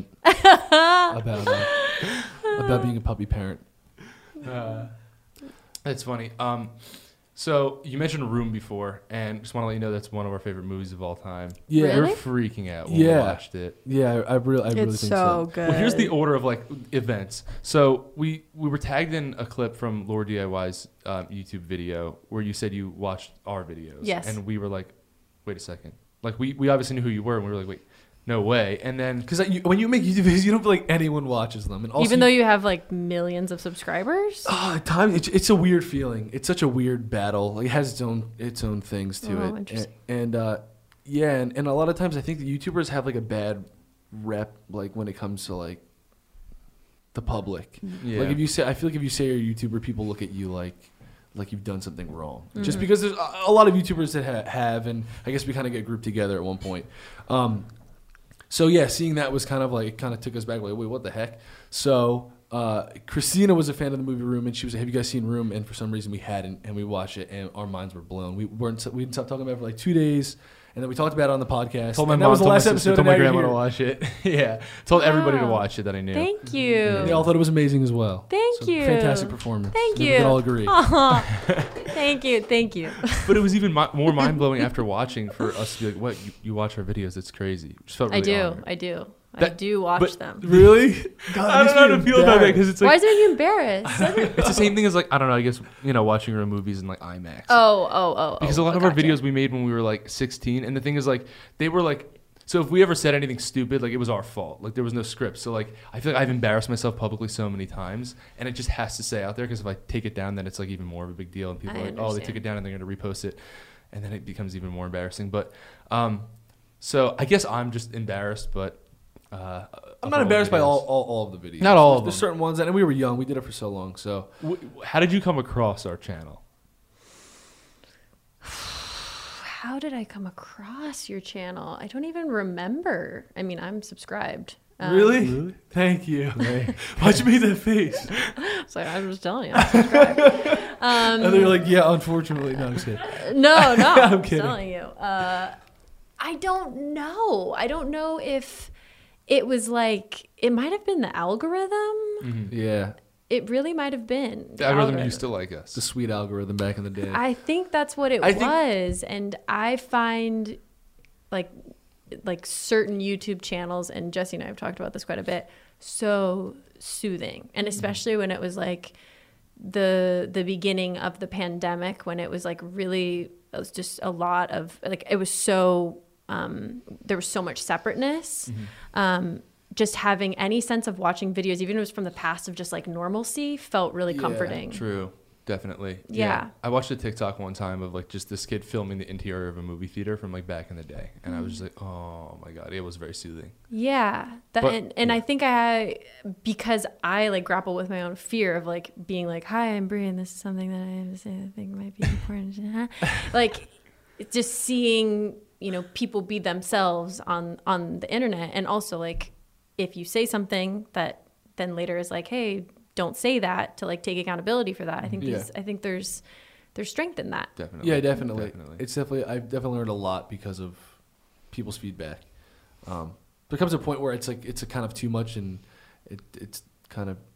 about being a puppy parent. That's funny. So you mentioned Room before, and just want to let you know that's one of our favorite movies of all time. Yeah, We Really? were freaking out when we Yeah. watched it. yeah. I really think It's so. so good. Well, here's the order of like events. So we were tagged in a clip from Lord DIY's YouTube video where you said you watched our videos. Yes. And we were like, wait a second. Like we obviously knew who you were, and we were like, wait, no way. And then Because when you make YouTube videos, you don't feel like anyone watches them, and also Even though you have like millions of subscribers. at times it's a weird feeling. It's such a weird battle. Like, it has its own things to Oh, it, interesting. and a lot of times I think the YouTubers have like a bad rep, like when it comes to like the public. yeah. Like I feel like if you say you're a YouTuber, people look at you like you've done something wrong. Mm-hmm. Just because there's a lot of YouTubers that have, and I guess we kind of get grouped together at one point. So yeah, seeing that was kind of like, it kind of took us back, like, wait, what the heck? So Christina was a fan of the movie Room, and she was like, have you guys seen Room? And for some reason we hadn't, and we watched it, and our minds were blown. We didn't stop talking about it for like 2 days, and then we talked about it on the podcast. told my and mom, that was the told last my sister, episode, told and my now you're grandma to here. watch it. Yeah. Told everybody to Wow. watch it that I knew. Thank you. They all thought it was amazing as well. Thank So, you. Fantastic performance. Thank I think you. We can all agree. Aw. Thank you. Thank you. But it was even more mind blowing after watching for us to be like, what? You watch our videos? It's crazy. Just felt really honored. I do. I That- do watch but- them. Really? God, I don't know how to feel about that because it's Why like is it make you embarrassed? it's the same thing as like I don't know. I guess watching our movies in like IMAX. Oh. Because a lot of our gotcha. videos we made when we were like 16, and the thing is like they were like. So if we ever said anything stupid, like it was our fault. Like there was no script. So like I feel like I've embarrassed myself publicly so many times, and it just has to stay out there because if I take it down, then it's like even more of a big deal, and people I are like, oh, they took understand. it down and they're gonna repost it, and then it becomes even more embarrassing. But so I guess I'm just embarrassed, but I'm not embarrassed by all of the videos. Not all of There's them. certain ones, and we were young. We did it for so long. So How did you come across our channel? How did I come across your channel? I don't even remember. I mean, I'm subscribed. really? Thank you. Why'd you make that face? So I'm just telling you, I'm subscribed. And they're like, yeah, unfortunately. No, I'm just kidding. No, I'm kidding. telling you. I don't know. I don't know if it was like, it might have been the algorithm. Yeah, It really might have been. The algorithm used to like us. the sweet algorithm back in the day. I think that's what it I think- was. And I find like certain YouTube channels, and Jesse and I have talked about this quite a bit, so soothing. And especially when it was like the beginning of the pandemic, when it was like really, it was just a lot of like, it was so, there was so much separateness. Just having any sense of watching videos, even if it was from the past of just like normalcy, felt really Yeah, comforting. True. Definitely. Yeah. I watched a TikTok one time of like just this kid filming the interior of a movie theater from like back in the day. And I was just like, oh my God. It was very soothing. Yeah. But- And I think because I like grapple with my own fear of like being like, hi, I'm Brie, and this is something that I have to say that I think might be important. Like just seeing, people be themselves on the internet. And also like, if you say something that then later is like, hey, don't say that, to like take accountability for that. I think Yeah. I think there's strength in that. Definitely. Yeah, definitely. I've definitely learned a lot because of people's feedback. There comes a point where it's like it's a kind of too much, and it's kind of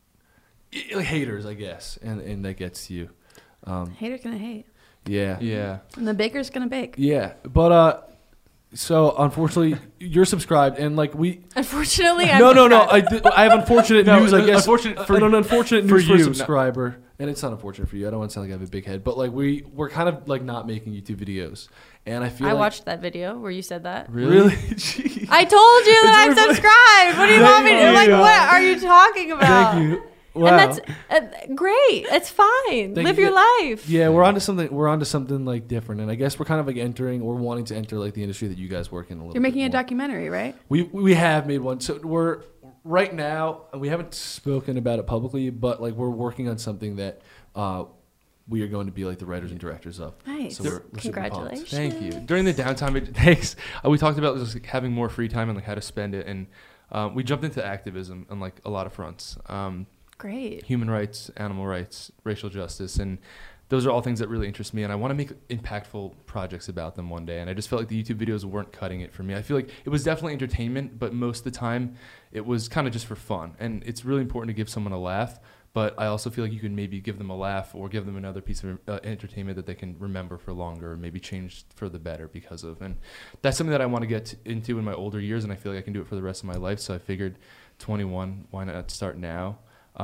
like haters, I guess, and that gets to you. Hater's gonna hate, Yeah, Yeah. and the baker's gonna bake. yeah. But so unfortunately, you're subscribed, and like we. Unfortunately, I'm No. subscribed. I have unfortunate No, news. I guess unfortunate for- an unfortunate for news for a you, subscriber, and it's not unfortunate for you. I don't want to sound like I have a big head, but like we're kind of like not making YouTube videos, and I feel I like, watched that video where you said that. really. Jeez. I told you that I'm subscribed. What do you want me to do? Like, you. what are you talking about? Thank you. Wow. And that's great. It's fine. Thank Live you. your life. Yeah, we're onto something. We're onto something like different, and I guess we're kind of like entering or wanting to enter like the industry that you guys work in a little. You're making bit a more. documentary, right? We have made one. So we're right now. We haven't spoken about it publicly, but like we're working on something that we are going to be like the writers and directors of. Nice. So we're super pumped. Congratulations. Thank you. During the downtime, thanks. We talked about just like, having more free time and like how to spend it, and we jumped into activism on like a lot of fronts. Great. Human rights, animal rights, racial justice, and those are all things that really interest me, and I want to make impactful projects about them one day. And I just felt like the YouTube videos weren't cutting it for me. I feel like it was definitely entertainment, but most of the time it was kind of just for fun. And it's really important to give someone a laugh, but I also feel like you can maybe give them a laugh or give them another piece of entertainment that they can remember for longer, or maybe change for the better because of. And that's something that I want to get into in my older years, and I feel like I can do it for the rest of my life. So I figured 21, why not start now?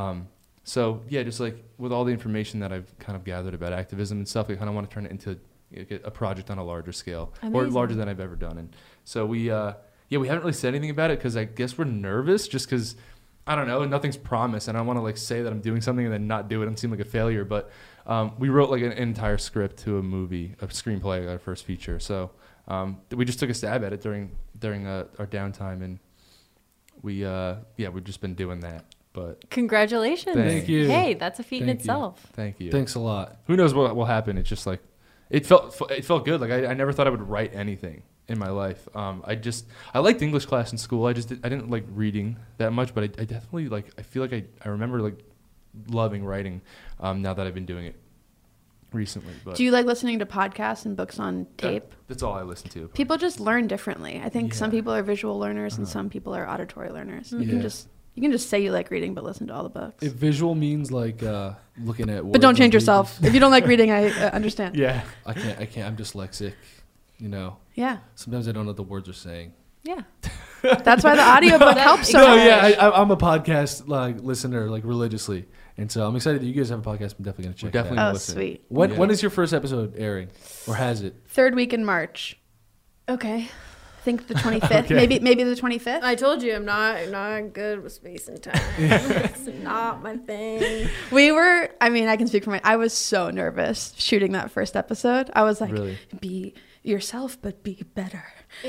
So yeah, just like with all the information that I've kind of gathered about activism and stuff, I kind of want to turn it into a project on a larger scale. Amazing. Or larger than I've ever done. And so we haven't really said anything about it because I guess we're nervous just because, I don't know, nothing's promised. And I don't want to like say that I'm doing something and then not do it and seem like a failure. But we wrote like an entire script to a movie, a screenplay, our first feature. So we just took a stab at it during our downtime, and we've just been doing that. But Congratulations. Thank you. Hey, that's a feat in Thank you. itself. thank you. Thanks a lot. Who knows what will happen? It's just like it felt good. Like I never thought I would write anything in my life. I liked English class in school. I didn't like reading that much, but I definitely like. I feel like I remember like loving writing. Now that I've been doing it recently. But Do you like listening to podcasts and books on tape? That's all I listen to. People just learn differently. I think some Yeah. people are visual learners and some people are auditory learners. You Yeah. can just say you like reading, but listen to all the books. If visual means like looking at words But don't on change pages, yourself. If you don't like reading, I understand. Yeah. I can't. I'm dyslexic. You know, Yeah. sometimes I don't know what the words are saying. Yeah. That's why the audiobook helps so No, much. yeah, I'm a podcast like listener like religiously, and so I'm excited that you guys have a podcast. I'm definitely gonna check. definitely it out. Oh, listen. sweet. When Yeah. when is your first episode airing, or has it? Third week in March. Okay. I think the 25th. Okay. Maybe the 25th. I told you I'm not good with space and time. It's not my thing. I can speak for I was so nervous shooting that first episode. I was like, Really? be yourself, but be better.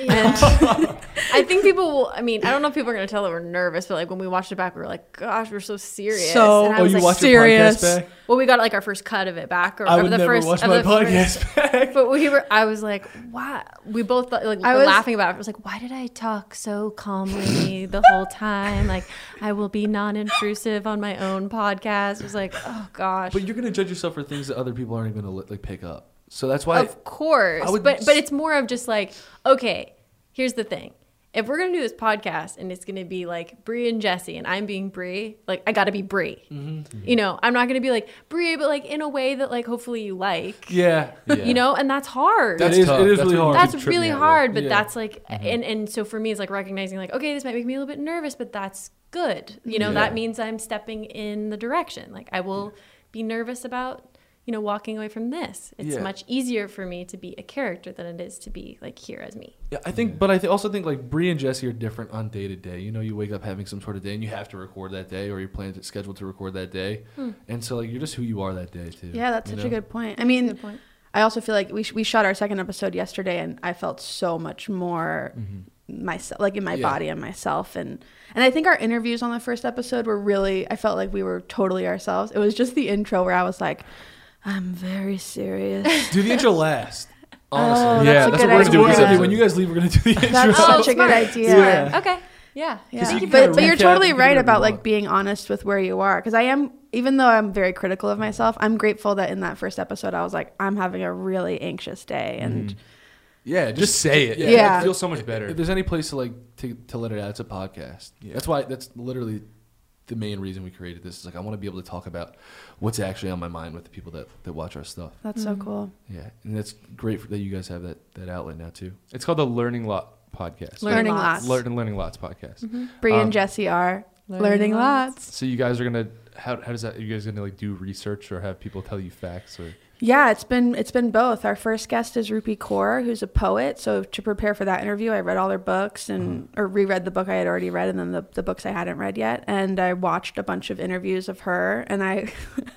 I think people will. I mean, I don't know if people are going to tell that we're nervous, but like when we watched it back, we were like, "Gosh, we're so serious." So- and I Oh, was you like, watched serious. your podcast back? Well, we got like our first cut of it back, or I of would the never first watch of my the first- podcast back. But I was like, "Wow!" We both thought, like I were was- laughing about it. I was like, "Why did I talk so calmly the whole time? Like, I will be non-intrusive on my own podcast." It was like, "Oh gosh." But you're gonna judge yourself for things that other people aren't even gonna like pick up. So that's why. Of course, I would but s- it's more of just like, okay, here's the thing. If we're gonna do this podcast and it's gonna be like Bree and Jesse and I'm being Bree, like I gotta be Bree. Mm-hmm. You know, I'm not gonna be like Bree, but like in a way that like hopefully you like. yeah, You know, and that's hard. It is tough. really That's hard. That's keep tripping really out, hard, but Yeah. that's like, and so for me, it's like recognizing like, okay, this might make me a little bit nervous, but that's good. You know, Yeah. that means I'm stepping in the direction. Like I will be nervous about, you know, walking away from this. It's Yeah. much easier for me to be a character than it is to be like here as me. Yeah, I think, but I also think like Bree and Jesse are different on day to day. You know, you wake up having some sort of day, and you have to record that day, or you're scheduled to record that day, and so like you're just who you are that day too. Yeah, that's you such know? a good point. I mean, Good point. I also feel like we shot our second episode yesterday, and I felt so much more myself, like in my Yeah. body and myself, and I think our interviews on the first episode were really. I felt like we were totally ourselves. It was just the intro where I was like, "I'm very serious." Do the intro last. Honestly, Oh, Yeah, that's that's a what good we're gonna do. We're gonna idea. do when you guys leave. We're gonna do the intro. That's Oh, such a good smart. idea. Yeah. Okay. Yeah. Yeah. you can But kinda you're recap, totally you can do right whatever about you like want. being honest with where you are, because I am, even though I'm very critical of myself, I'm grateful that in that first episode I was like, I'm having a really anxious day, and Yeah, Just say it. Yeah. It feels so much better. If there's any place to like to let it out, it's a podcast. Yeah. That's literally the main reason we created this. Is like I want to be able to talk about what's actually on my mind with the people that watch our stuff. that's so cool. Yeah, and that's great that you guys have that outlet now too. It's called the Learning Lot podcast. Learning lots. Learning Lots podcast. Bree Um, and Jesse are learning lots. So you guys are gonna how does that? Are you guys gonna like do research or have people tell you facts or? Yeah, it's been both. Our first guest is Rupi Kaur, who's a poet. So to prepare for that interview, I read all her books and or reread the book I had already read, and then the books I hadn't read yet. And I watched a bunch of interviews of her, and I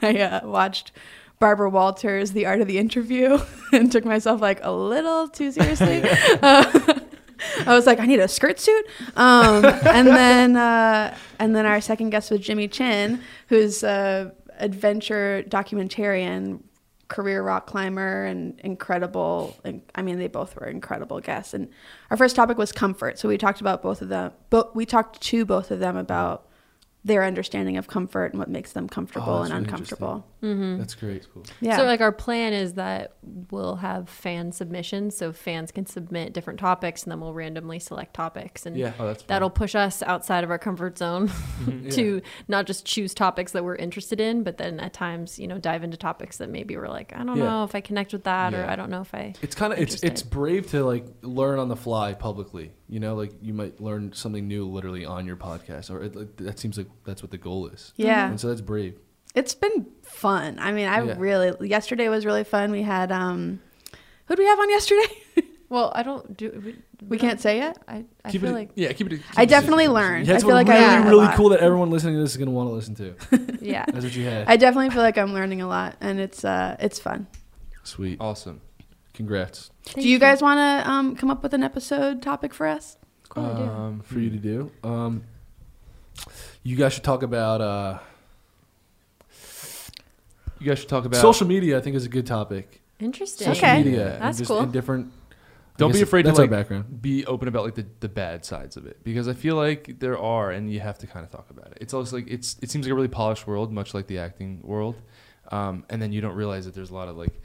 watched Barbara Walters' The Art of the Interview, and took myself like a little too seriously. I was like, I need a skirt suit. And then our second guest was Jimmy Chin, who's a adventure documentarian, career rock climber, and incredible. And I mean, they both were incredible guests. And our first topic was comfort. So we talked about both of them, but we talked to both of them about their understanding of comfort and what makes them comfortable that's and really uncomfortable. That's great. Cool. Yeah. So like our plan is that we'll have fan submissions, so fans can submit different topics, and then we'll randomly select topics, and Yeah. Oh, that's fun. that'll push us outside of our comfort zone to not just choose topics that we're interested in, but then at times, dive into topics that maybe we're like, I don't Yeah. know if I connect with that, or Yeah. I don't know if I. It's kind of it's Interested. brave to like learn on the fly publicly. Like you might learn something new literally on your podcast, or that seems like that's what the goal is. Yeah. And so that's brave. It's been fun. I mean, Yeah. yesterday was really fun. We had, who'd we have on yesterday? Well, I don't do. We can't say yet? I Keep feel it. like Yeah, keep it. I definitely learned. That's I feel like I really, learned a really lot. cool that everyone listening to this is going to want to listen to. yeah. That's what you had. I definitely feel like I'm learning a lot, and it's fun. Sweet. Awesome. Congrats. Do you guys want to come up with an episode topic for us? Cool idea. For you to do. You guys should talk about You guys should talk about social media. I think is a good topic. Interesting. Social Okay. media. and That's just cool. in different. Don't be afraid to That's our like background. be open about like the bad sides of it, because I feel like there are, and you have to kind of talk about it. It's also like it seems like a really polished world, much like the acting world, and then you don't realize that there's a lot of like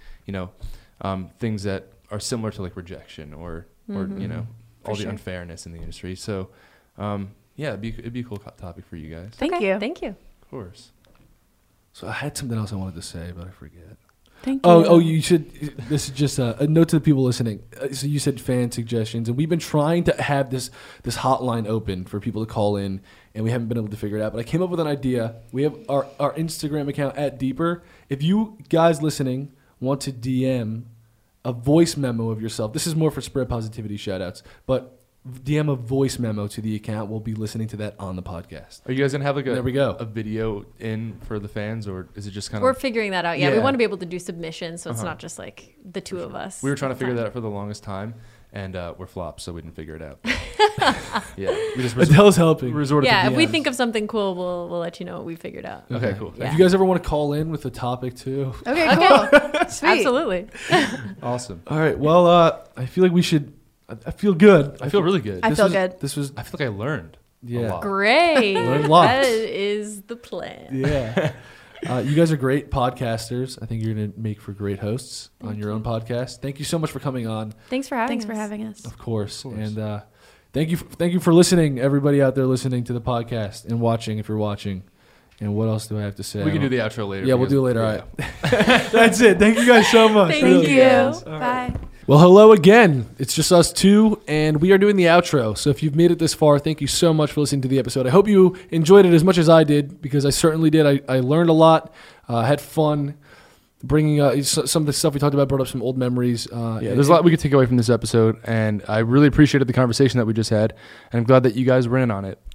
things that are similar to like rejection or all the sure. unfairness in the industry. So yeah, it'd be a cool topic for you guys. Thank Okay, you. Thank you. Of course. So I had something else I wanted to say, but I forget. Thank you. Oh, you should. This is just a note to the people listening. So you said fan suggestions, and we've been trying to have this hotline open for people to call in, and we haven't been able to figure it out. But I came up with an idea. We have our Instagram account @Deeper. If you guys listening want to DM a voice memo of yourself, this is more for Spread Positivity shoutouts, but DM a voice memo to the account. We'll be listening to that on the podcast. Are you guys gonna have like There we go. a video in for the fans, or is it just kind We're of? figuring that out. Yeah, we Yeah. want to be able to do submissions, so it's Uh-huh. not just like the two of us. We were trying to figure Fine. that out for the longest time, and we're flops, so we didn't figure it out. Yeah, we just Adele's helping. resorted Yeah, to if we DMs. think of something cool, we'll let you know what we figured out. Okay, cool. Yeah. If you guys ever want to call in with a topic too. Okay, cool. Sweet. Absolutely. Awesome. All right. Well, I feel like we should. I feel good. I feel really good. I I, feel good. This was. feel like I learned a Yeah. lot. Great. Learn lots. That is the plan. Yeah. You guys are great podcasters. I think you're going to make for great hosts on your own podcast. Thank you so much for coming on, Thanks for having Thanks us. for having us. of course. Of course. And thank you for listening, everybody out there listening to the podcast and watching if you're watching. And what else do I have to say? We can do the outro later. Yeah, we'll because- do it later. yeah. All right. That's it. Thank you guys so much. Thank Thank Really. you. guys. Bye. Well, hello again. It's just us two, and we are doing the outro. So if you've made it this far, thank you so much for listening to the episode. I hope you enjoyed it as much as I did, because I certainly did. I learned a lot, had fun, bringing some of the stuff we talked about, brought up some old memories. Yeah, there's a lot we could take away from this episode, and I really appreciated the conversation that we just had, and I'm glad that you guys were in on it.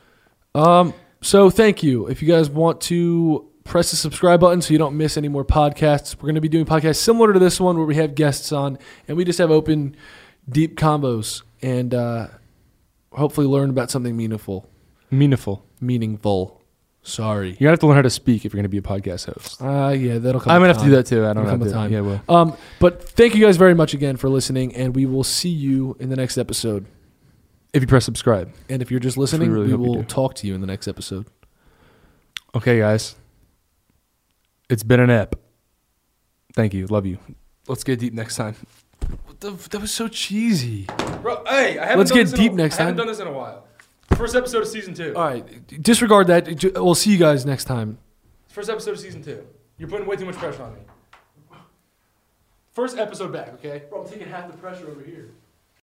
So thank you. If you guys want to press the subscribe button so you don't miss any more podcasts, we're going to be doing podcasts similar to this one where we have guests on, and we just have open, deep combos, and hopefully learn about something meaningful. Meaningful. Sorry. You're gonna have to learn how to speak if you're gonna be a podcast host. Yeah, that'll come. I'm gonna with have to do time. that too. I don't That'll come know. with time. Yeah, well. But thank you guys very much again for listening, and we will see you in the next episode. If you press subscribe. And if you're just listening, really we hope you will do. talk to you in the next episode. Okay, guys. It's been an ep. Thank you. Love you. Let's get deep next time. That was so cheesy. Bro, hey, I haven't Let's get deep next time. done this in a while. First episode of season 2. All right, disregard that. We'll see you guys next time. First episode of season 2. You're putting way too much pressure on me. First episode back, okay? Bro, I'm taking half the pressure over here.